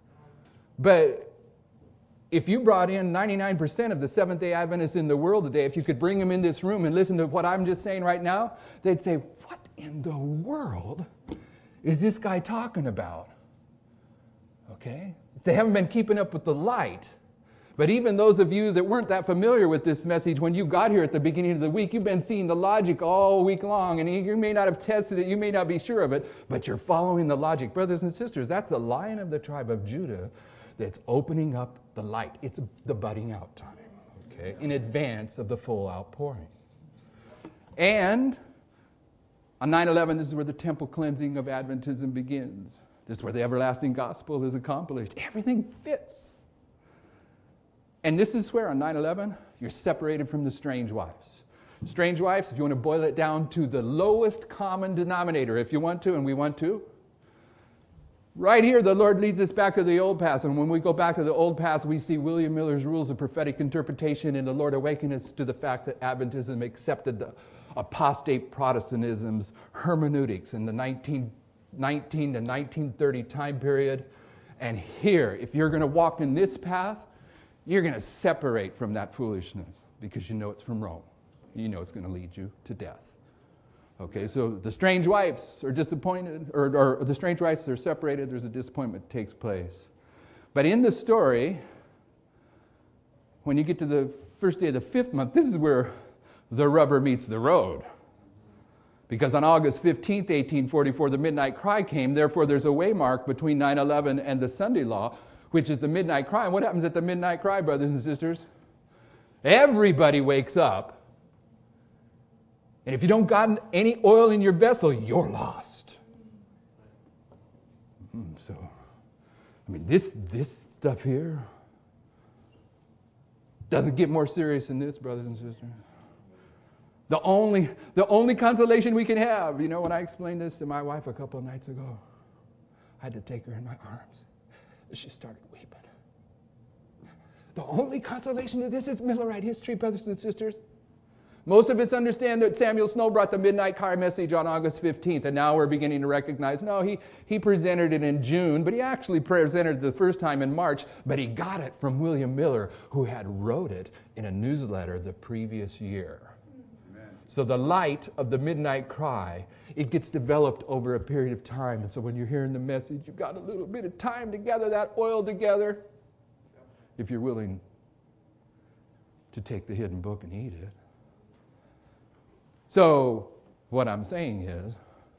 but if you brought in ninety-nine percent of the Seventh-day Adventists in the world today, if you could bring them in this room and listen to what I'm just saying right now, they'd say, what in the world is this guy talking about? Okay? They haven't been keeping up with the light. But even those of you that weren't that familiar with this message, when you got here at the beginning of the week, you've been seeing the logic all week long, and you may not have tested it, you may not be sure of it, but you're following the logic. Brothers and sisters, that's the Lion of the tribe of Judah that's opening up the light. It's the budding out time, okay, in advance of the full outpouring. And on nine eleven, this is where the temple cleansing of Adventism begins. This is where the everlasting gospel is accomplished. Everything fits. And this is where on nine eleven, you're separated from the strange wives. Strange wives, if you want to boil it down to the lowest common denominator, if you want to, and we want to, right here, the Lord leads us back to the old past. And when we go back to the old past, we see William Miller's rules of prophetic interpretation, and the Lord awakens us to the fact that Adventism accepted the apostate Protestantism's hermeneutics in the nineteen nineteen to nineteen thirty time period. And here, if you're going to walk in this path, you're going to separate from that foolishness because you know it's from Rome. You know it's going to lead you to death. Okay, so the strange wives are disappointed, or, or the strange wives are separated. There's a disappointment that takes place. But in the story, when you get to the first day of the fifth month, this is where the rubber meets the road. Because on August fifteenth, eighteen forty-four, the midnight cry came. Therefore, there's a waymark between nine eleven and the Sunday law, which is the midnight cry. And what happens at the midnight cry, brothers and sisters? Everybody wakes up. And if you don't got any oil in your vessel, you're lost. So, I mean, this, this stuff here doesn't get more serious than this, brothers and sisters. The only, the only consolation we can have, you know, when I explained this to my wife a couple of nights ago, I had to take her in my arms. She started weeping. The only consolation to this is Millerite history, brothers and sisters. Most of us understand that Samuel Snow brought the midnight cry message on August fifteenth, and now we're beginning to recognize, no, he, he presented it in June, but he actually presented it the first time in March, but he got it from William Miller, who had wrote it in a newsletter the previous year. Amen. So the light of the midnight cry, it gets developed over a period of time, and so when you're hearing the message, you've got a little bit of time to gather that oil together, if you're willing to take the hidden book and eat it. So what I'm saying is,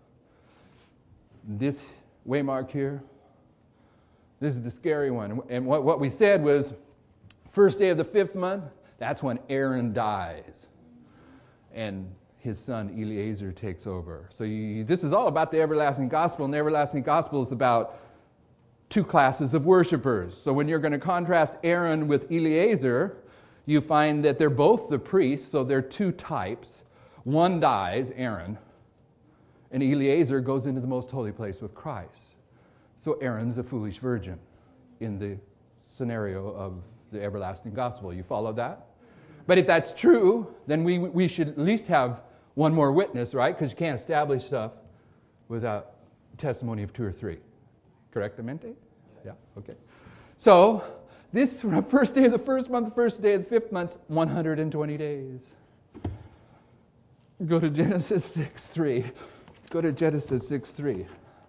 this waymark here, this is the scary one. And what, what we said was, first day of the fifth month, that's when Aaron dies. And his son Eleazar takes over. So you, this is all about the everlasting gospel, and the everlasting gospel is about two classes of worshipers. So when you're going to contrast Aaron with Eleazar, you find that they're both the priests, so they're two types. One dies, Aaron, and Eleazar goes into the most holy place with Christ. So Aaron's a foolish virgin in the scenario of the everlasting gospel. You follow that? But if that's true, then we, we should at least have one more witness, right? Because you can't establish stuff without testimony of two or three. Correctamente? Yeah, okay. So, this first day of the first month, the first day of the fifth month, one hundred twenty days. Go to Genesis six three. Go to Genesis six three.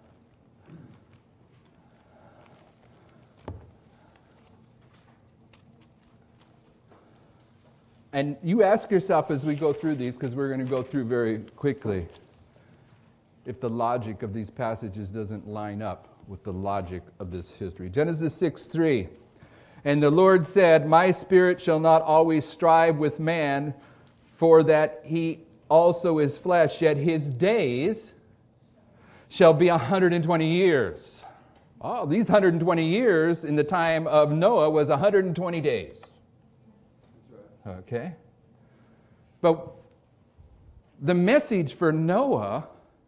And you ask yourself as we go through these, because we're going to go through very quickly, if the logic of these passages doesn't line up with the logic of this history. Genesis six three. And the Lord said, my spirit shall not always strive with man, for that he also is flesh, yet his days shall be one hundred twenty years. Oh, these one hundred twenty years in the time of Noah was one hundred twenty days. That's right. Okay. But the message for Noah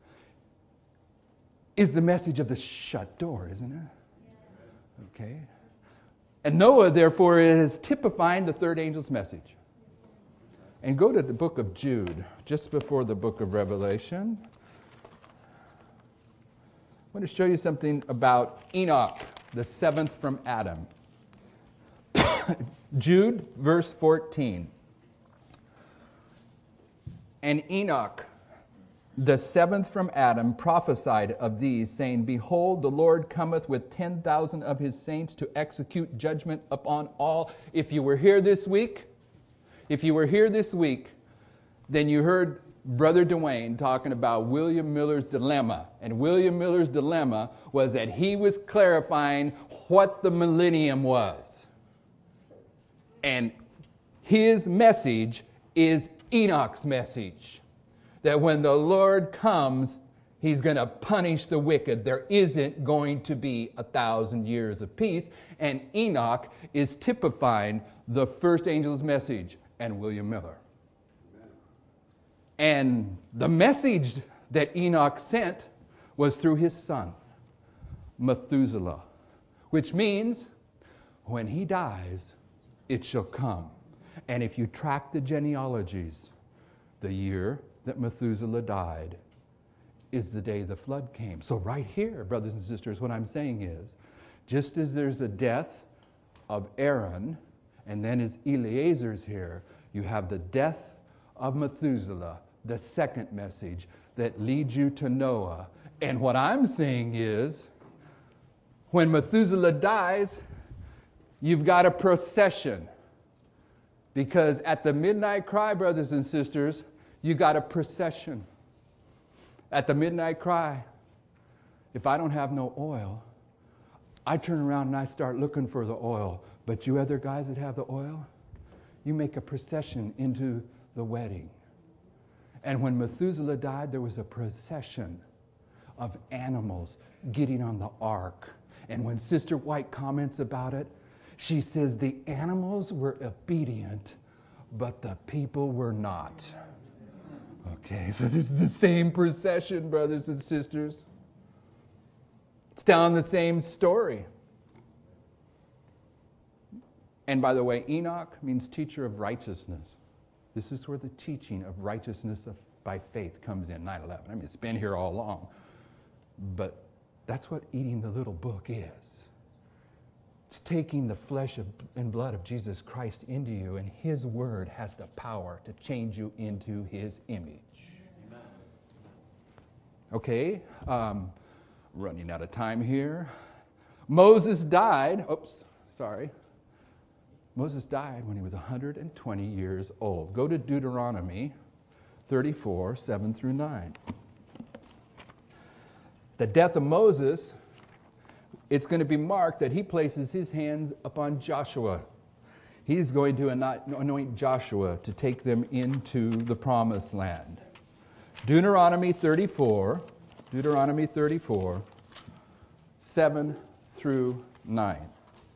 is the message of the shut door, isn't it? Okay. And Noah, therefore, is typifying the third angel's message. And go to the book of Jude, just before the book of Revelation. I want to show you something about Enoch, the seventh from Adam. Jude, verse fourteen. And Enoch, the seventh from Adam, prophesied of these, saying, behold, the Lord cometh with ten thousand of his saints to execute judgment upon all. If you were here this week, if you were here this week, then you heard Brother Dwayne talking about William Miller's dilemma. And William Miller's dilemma was that he was clarifying what the millennium was. And his message is Enoch's message. That when the Lord comes, he's going to punish the wicked. There isn't going to be a thousand years of peace. And Enoch is typifying the first angel's message and William Miller. Amen. And the message that Enoch sent was through his son, Methuselah, which means when he dies, it shall come. And if you track the genealogies, the year that Methuselah died is the day the flood came. So right here, brothers and sisters, what I'm saying is, just as there's a death of Aaron, and then as Eleazar's here, you have the death of Methuselah, the second message that leads you to Noah. And what I'm saying is, when Methuselah dies, you've got a procession. Because at the midnight cry, brothers and sisters, you got a procession. At the midnight cry, if I don't have no oil, I turn around and I start looking for the oil. But you other guys that have the oil, you make a procession into the wedding. And when Methuselah died, there was a procession of animals getting on the ark. And when Sister White comments about it, she says the animals were obedient, but the people were not. Okay, so this is the same procession, brothers and sisters. It's telling the same story. And by the way, Enoch means teacher of righteousness. This is where the teaching of righteousness of, by faith comes in, nine eleven. I mean, it's been here all along. But that's what eating the little book is. It's taking the flesh of, and blood of Jesus Christ into you, and his word has the power to change you into his image. Amen. Okay, um, running out of time here. Moses died, oops, sorry. Moses died when he was one hundred twenty years old. Go to Deuteronomy, thirty-four, seven through nine. The death of Moses, it's going to be marked that he places his hands upon Joshua. He's going to anoint Joshua to take them into the promised land. Deuteronomy thirty-four, Deuteronomy thirty-four, seven through nine.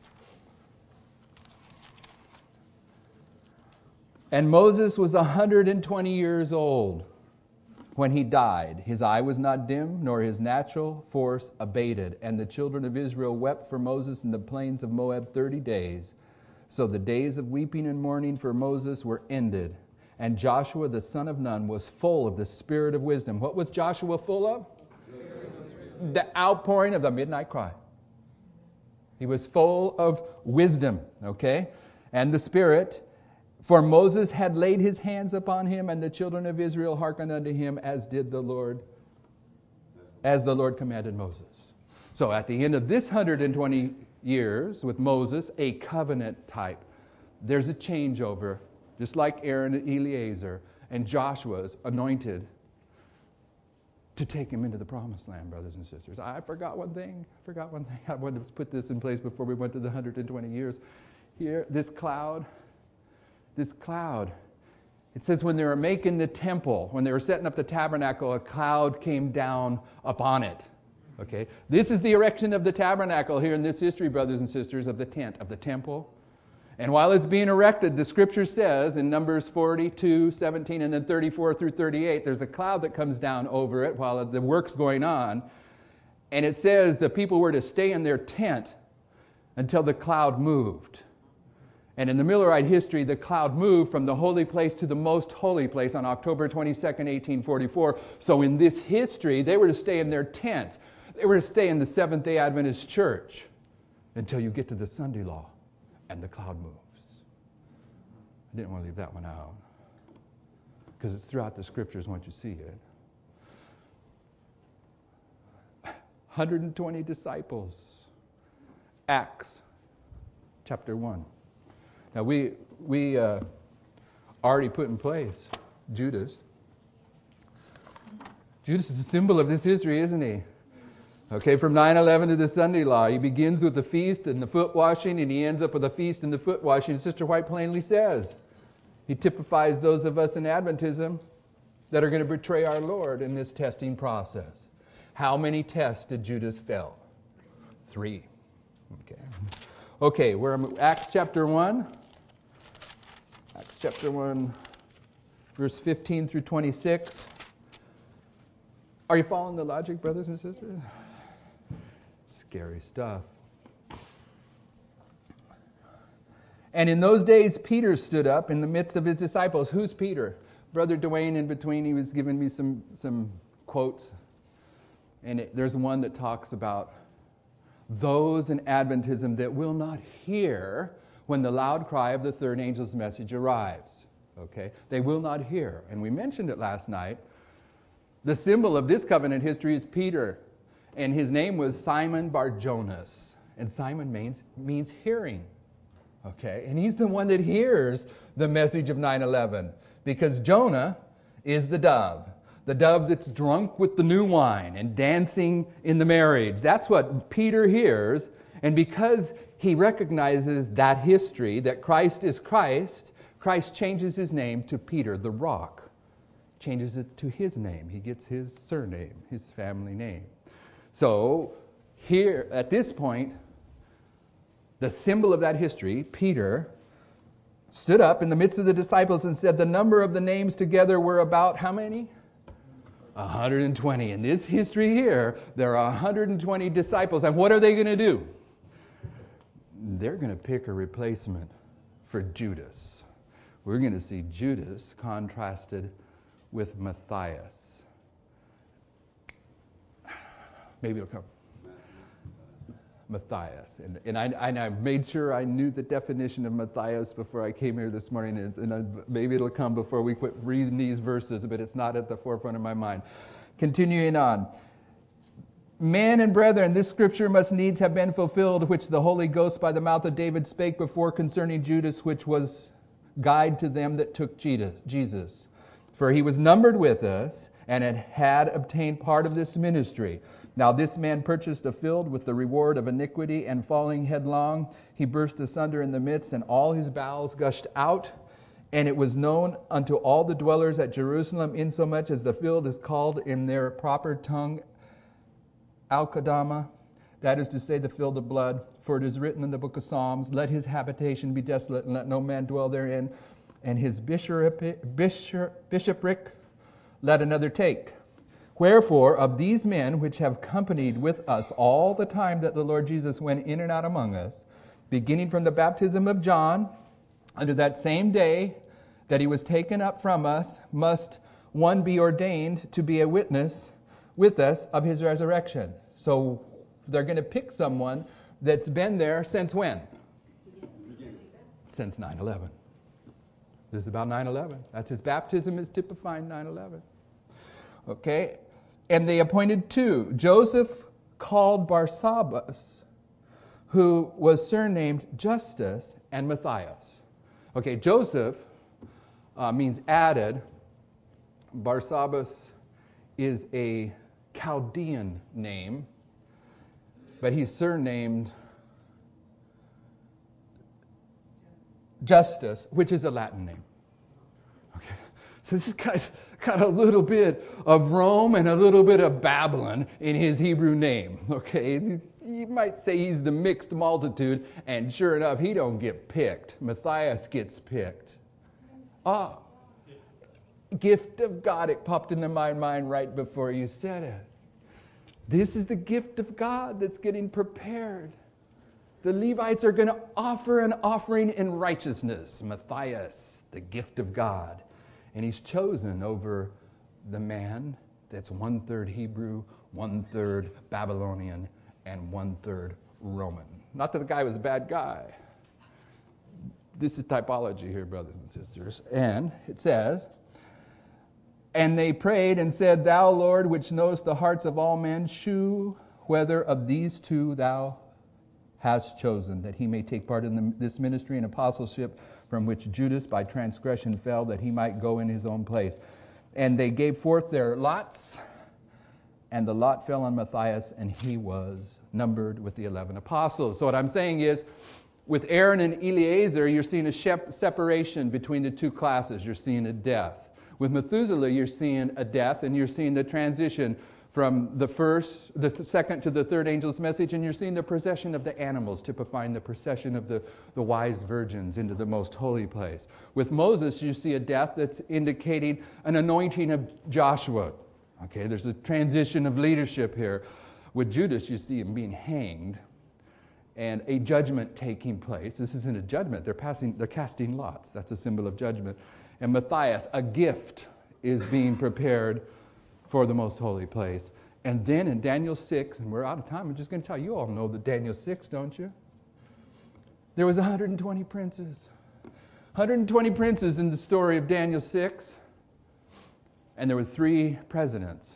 And Moses was one hundred twenty years old when he died. His eye was not dim, nor his natural force abated. And the children of Israel wept for Moses in the plains of Moab thirty days. So the days of weeping and mourning for Moses were ended. And Joshua the son of Nun was full of the spirit of wisdom. What was Joshua full of? The outpouring of the midnight cry. He was full of wisdom, okay? And the Spirit. For Moses had laid his hands upon him, and the children of Israel hearkened unto him, as did the Lord, as the Lord commanded Moses. So at the end of this one hundred twenty years with Moses, a covenant type, there's a changeover, just like Aaron and Eleazar, and Joshua is anointed to take him into the promised land, brothers and sisters. I forgot one thing. I forgot one thing. I wanted to put this in place before we went to the one hundred twenty years. Here, this cloud, this cloud. It says when they were making the temple, when they were setting up the tabernacle, a cloud came down upon it. Okay? This is the erection of the tabernacle here in this history, brothers and sisters, of the tent, of the temple. And while it's being erected, the scripture says in Numbers forty-two, seventeen, and then thirty-four through thirty-eight, there's a cloud that comes down over it while the work's going on. And it says the people were to stay in their tent until the cloud moved. And in the Millerite history, the cloud moved from the holy place to the most holy place on October twenty-second, eighteen forty-four. So in this history, they were to stay in their tents. They were to stay in the Seventh-day Adventist church until you get to the Sunday law and the cloud moves. I didn't want to leave that one out because it's throughout the scriptures once you see it. one hundred twenty disciples. Acts chapter one. Now, we we uh, already put in place Judas. Judas is a symbol of this history, isn't he? Okay, from nine eleven to the Sunday law, he begins with the feast and the foot washing, and he ends up with the feast and the foot washing. Sister White plainly says he typifies those of us in Adventism that are going to betray our Lord in this testing process. How many tests did Judas fail? Three. Okay. Okay, we're in Acts chapter one. Acts chapter one, verse fifteen through twenty-six. Are you following the logic, brothers and sisters? Scary stuff. And in those days, Peter stood up in the midst of his disciples. Who's Peter? Brother Dwayne, in between, he was giving me some, some quotes. And it, there's one that talks about those in Adventism that will not hear when the loud cry of the third angel's message arrives. Okay? They will not hear. And we mentioned it last night. The symbol of this covenant history is Peter. And his name was Simon Bar-Jonas. And Simon means, means hearing. Okay? And he's the one that hears the message of nine eleven. Because Jonah is the dove. The dove that's drunk with the new wine and dancing in the marriage. That's what Peter hears. And because he recognizes that history, that Christ is Christ, Christ changes his name to Peter, the rock. Changes it to his name. He gets his surname, his family name. So here, at this point, the symbol of that history, Peter, stood up in the midst of the disciples and said the number of the names together were about how many? one hundred twenty. In this history here, there are one hundred twenty disciples. And what are they going to do? They're going to pick a replacement for Judas. We're going to see Judas contrasted with Matthias. Maybe it'll come. Matthias. And, and, I, and I made sure I knew the definition of Matthias before I came here this morning. And, and I, maybe it'll come before we quit reading these verses, but it's not at the forefront of my mind. Continuing on. Men and brethren, this scripture must needs have been fulfilled, which the Holy Ghost by the mouth of David spake before concerning Judas, which was guide to them that took Jesus. for he was numbered with us, and had, had obtained part of this ministry. Now this man purchased a field with the reward of iniquity, and falling headlong, he burst asunder in the midst, and all his bowels gushed out. And it was known unto all the dwellers at Jerusalem, insomuch as the field is called in their proper tongue Al-Qadama, that is to say, the field of blood. For it is written in the book of Psalms, let his habitation be desolate, and let no man dwell therein. And his bishopric, bishopric let another take. Wherefore, of these men which have companied with us all the time that the Lord Jesus went in and out among us, beginning from the baptism of John, unto that same day that he was taken up from us, must one be ordained to be a witness with us of his resurrection. So they're going to pick someone that's been there since when? Since nine eleven. This is about nine eleven. That's his baptism is typifying nine eleven. Okay? And they appointed two. Joseph called Barsabbas, who was surnamed Justus, and Matthias. Okay, Joseph uh, means added. Barsabbas is a Chaldean name, but he's surnamed Justus, which is a Latin name. Okay, so this guy's got a little bit of Rome and a little bit of Babylon in his Hebrew name. Okay, you might say he's the mixed multitude, and sure enough, he don't get picked. Matthias gets picked. Ah, gift of God. It popped into my mind right before you said it. This is the gift of God that's getting prepared. The Levites are going to offer an offering in righteousness. Matthias, the gift of God. And he's chosen over the man that's one-third Hebrew, one-third Babylonian, and one-third Roman. Not that the guy was a bad guy. This is typology here, brothers and sisters. And it says, and they prayed and said, Thou, Lord, which knowest the hearts of all men, shew whether of these two thou hast chosen, that he may take part in the, this ministry and apostleship, from which Judas by transgression fell, that he might go in his own place. And they gave forth their lots, and the lot fell on Matthias, and he was numbered with the eleven apostles. So what I'm saying is, with Aaron and Eleazar, you're seeing a shep- separation between the two classes. You're seeing a death. With Methuselah, you're seeing a death, and you're seeing the transition from the first, the th- second to the third angel's message, and you're seeing the procession of the animals, typifying the procession of the, the wise virgins into the most holy place. With Moses, you see a death that's indicating an anointing of Joshua. Okay, there's a transition of leadership here. With Judas, you see him being hanged and a judgment taking place. This isn't a judgment. They're passing, they're casting lots. That's a symbol of judgment. And Matthias, a gift is being prepared for the most holy place. And then in Daniel six, and we're out of time, I'm just going to tell you, you all know the Daniel six, don't you? There was one hundred twenty princes. one hundred twenty princes in the story of Daniel six. And there were three presidents.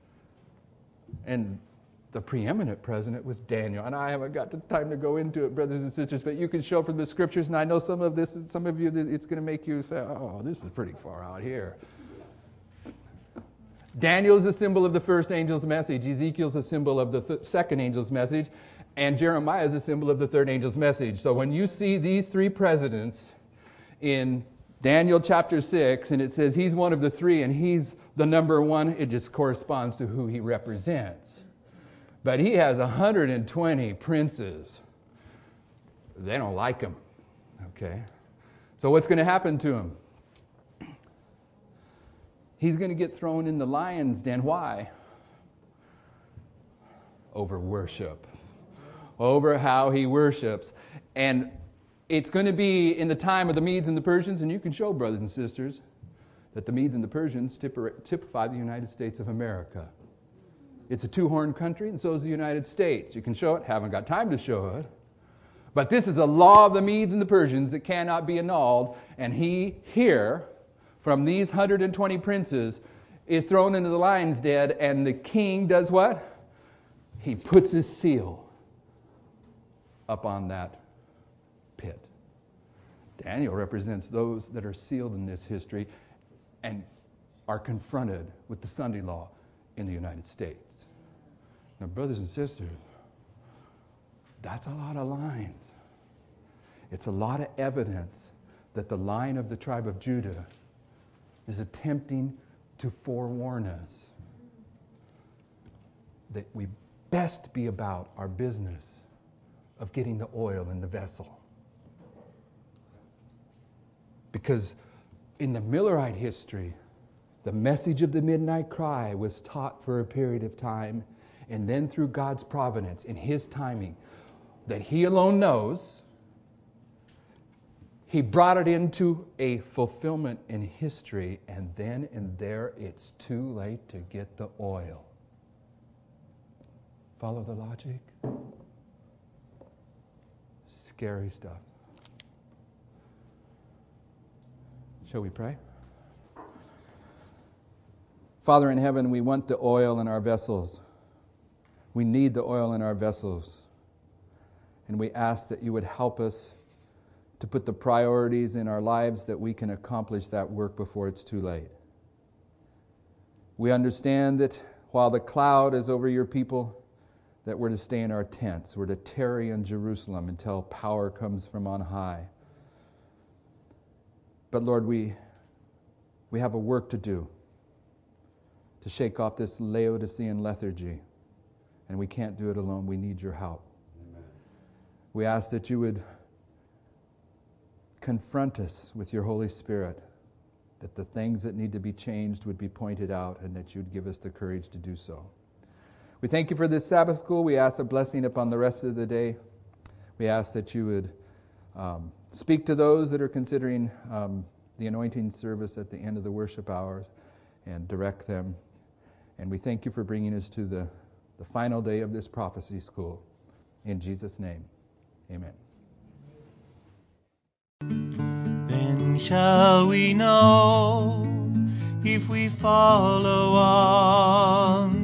And the preeminent president was Daniel. And I haven't got the time to go into it, brothers and sisters, but you can show from the scriptures, and I know some of this, some of you, it's going to make you say, oh, this is pretty far out here. Daniel is a symbol of the first angel's message. Ezekiel is a symbol of the th- second angel's message. And Jeremiah is a symbol of the third angel's message. So when you see these three presidents in Daniel chapter six, and it says he's one of the three and he's the number one, it just corresponds to who he represents. But he has one hundred twenty princes. They don't like him. Okay? So what's going to happen to him? He's going to get thrown in the lion's den. Why? Over worship. Over how he worships. And it's going to be in the time of the Medes and the Persians, and you can show, brothers and sisters, that the Medes and the Persians typify the United States of America. It's a two-horned country, and so is the United States. You can show it. Haven't got time to show it. But this is a law of the Medes and the Persians that cannot be annulled. And he here, from these one hundred twenty princes, is thrown into the lion's den, and the king does what? He puts his seal up on that pit. Daniel represents those that are sealed in this history. And are confronted with the Sunday law in the United States. Now, brothers and sisters, that's a lot of lines. It's a lot of evidence that the line of the tribe of Judah is attempting to forewarn us that we best be about our business of getting the oil in the vessel. Because in the Millerite history, the message of the midnight cry was taught for a period of time, and then through God's providence, in His timing, that He alone knows, He brought it into a fulfillment in history, and then and there it's too late to get the oil. Follow the logic? Scary stuff. Shall we pray? Father in heaven, we want the oil in our vessels. We need the oil in our vessels. And we ask that you would help us to put the priorities in our lives that we can accomplish that work before it's too late. We understand that while the cloud is over your people, that we're to stay in our tents. We're to tarry in Jerusalem until power comes from on high. But Lord, we, we have a work to do to shake off this Laodicean lethargy. And we can't do it alone. We need your help. Amen. We ask that you would confront us with your Holy Spirit, that the things that need to be changed would be pointed out, and that you'd give us the courage to do so. We thank you for this Sabbath school. We ask a blessing upon the rest of the day. We ask that you would um, speak to those that are considering um, the anointing service at the end of the worship hours and direct them. And we thank you for bringing us to the, the final day of this prophecy school. In Jesus' name, amen. Then shall we know if we follow on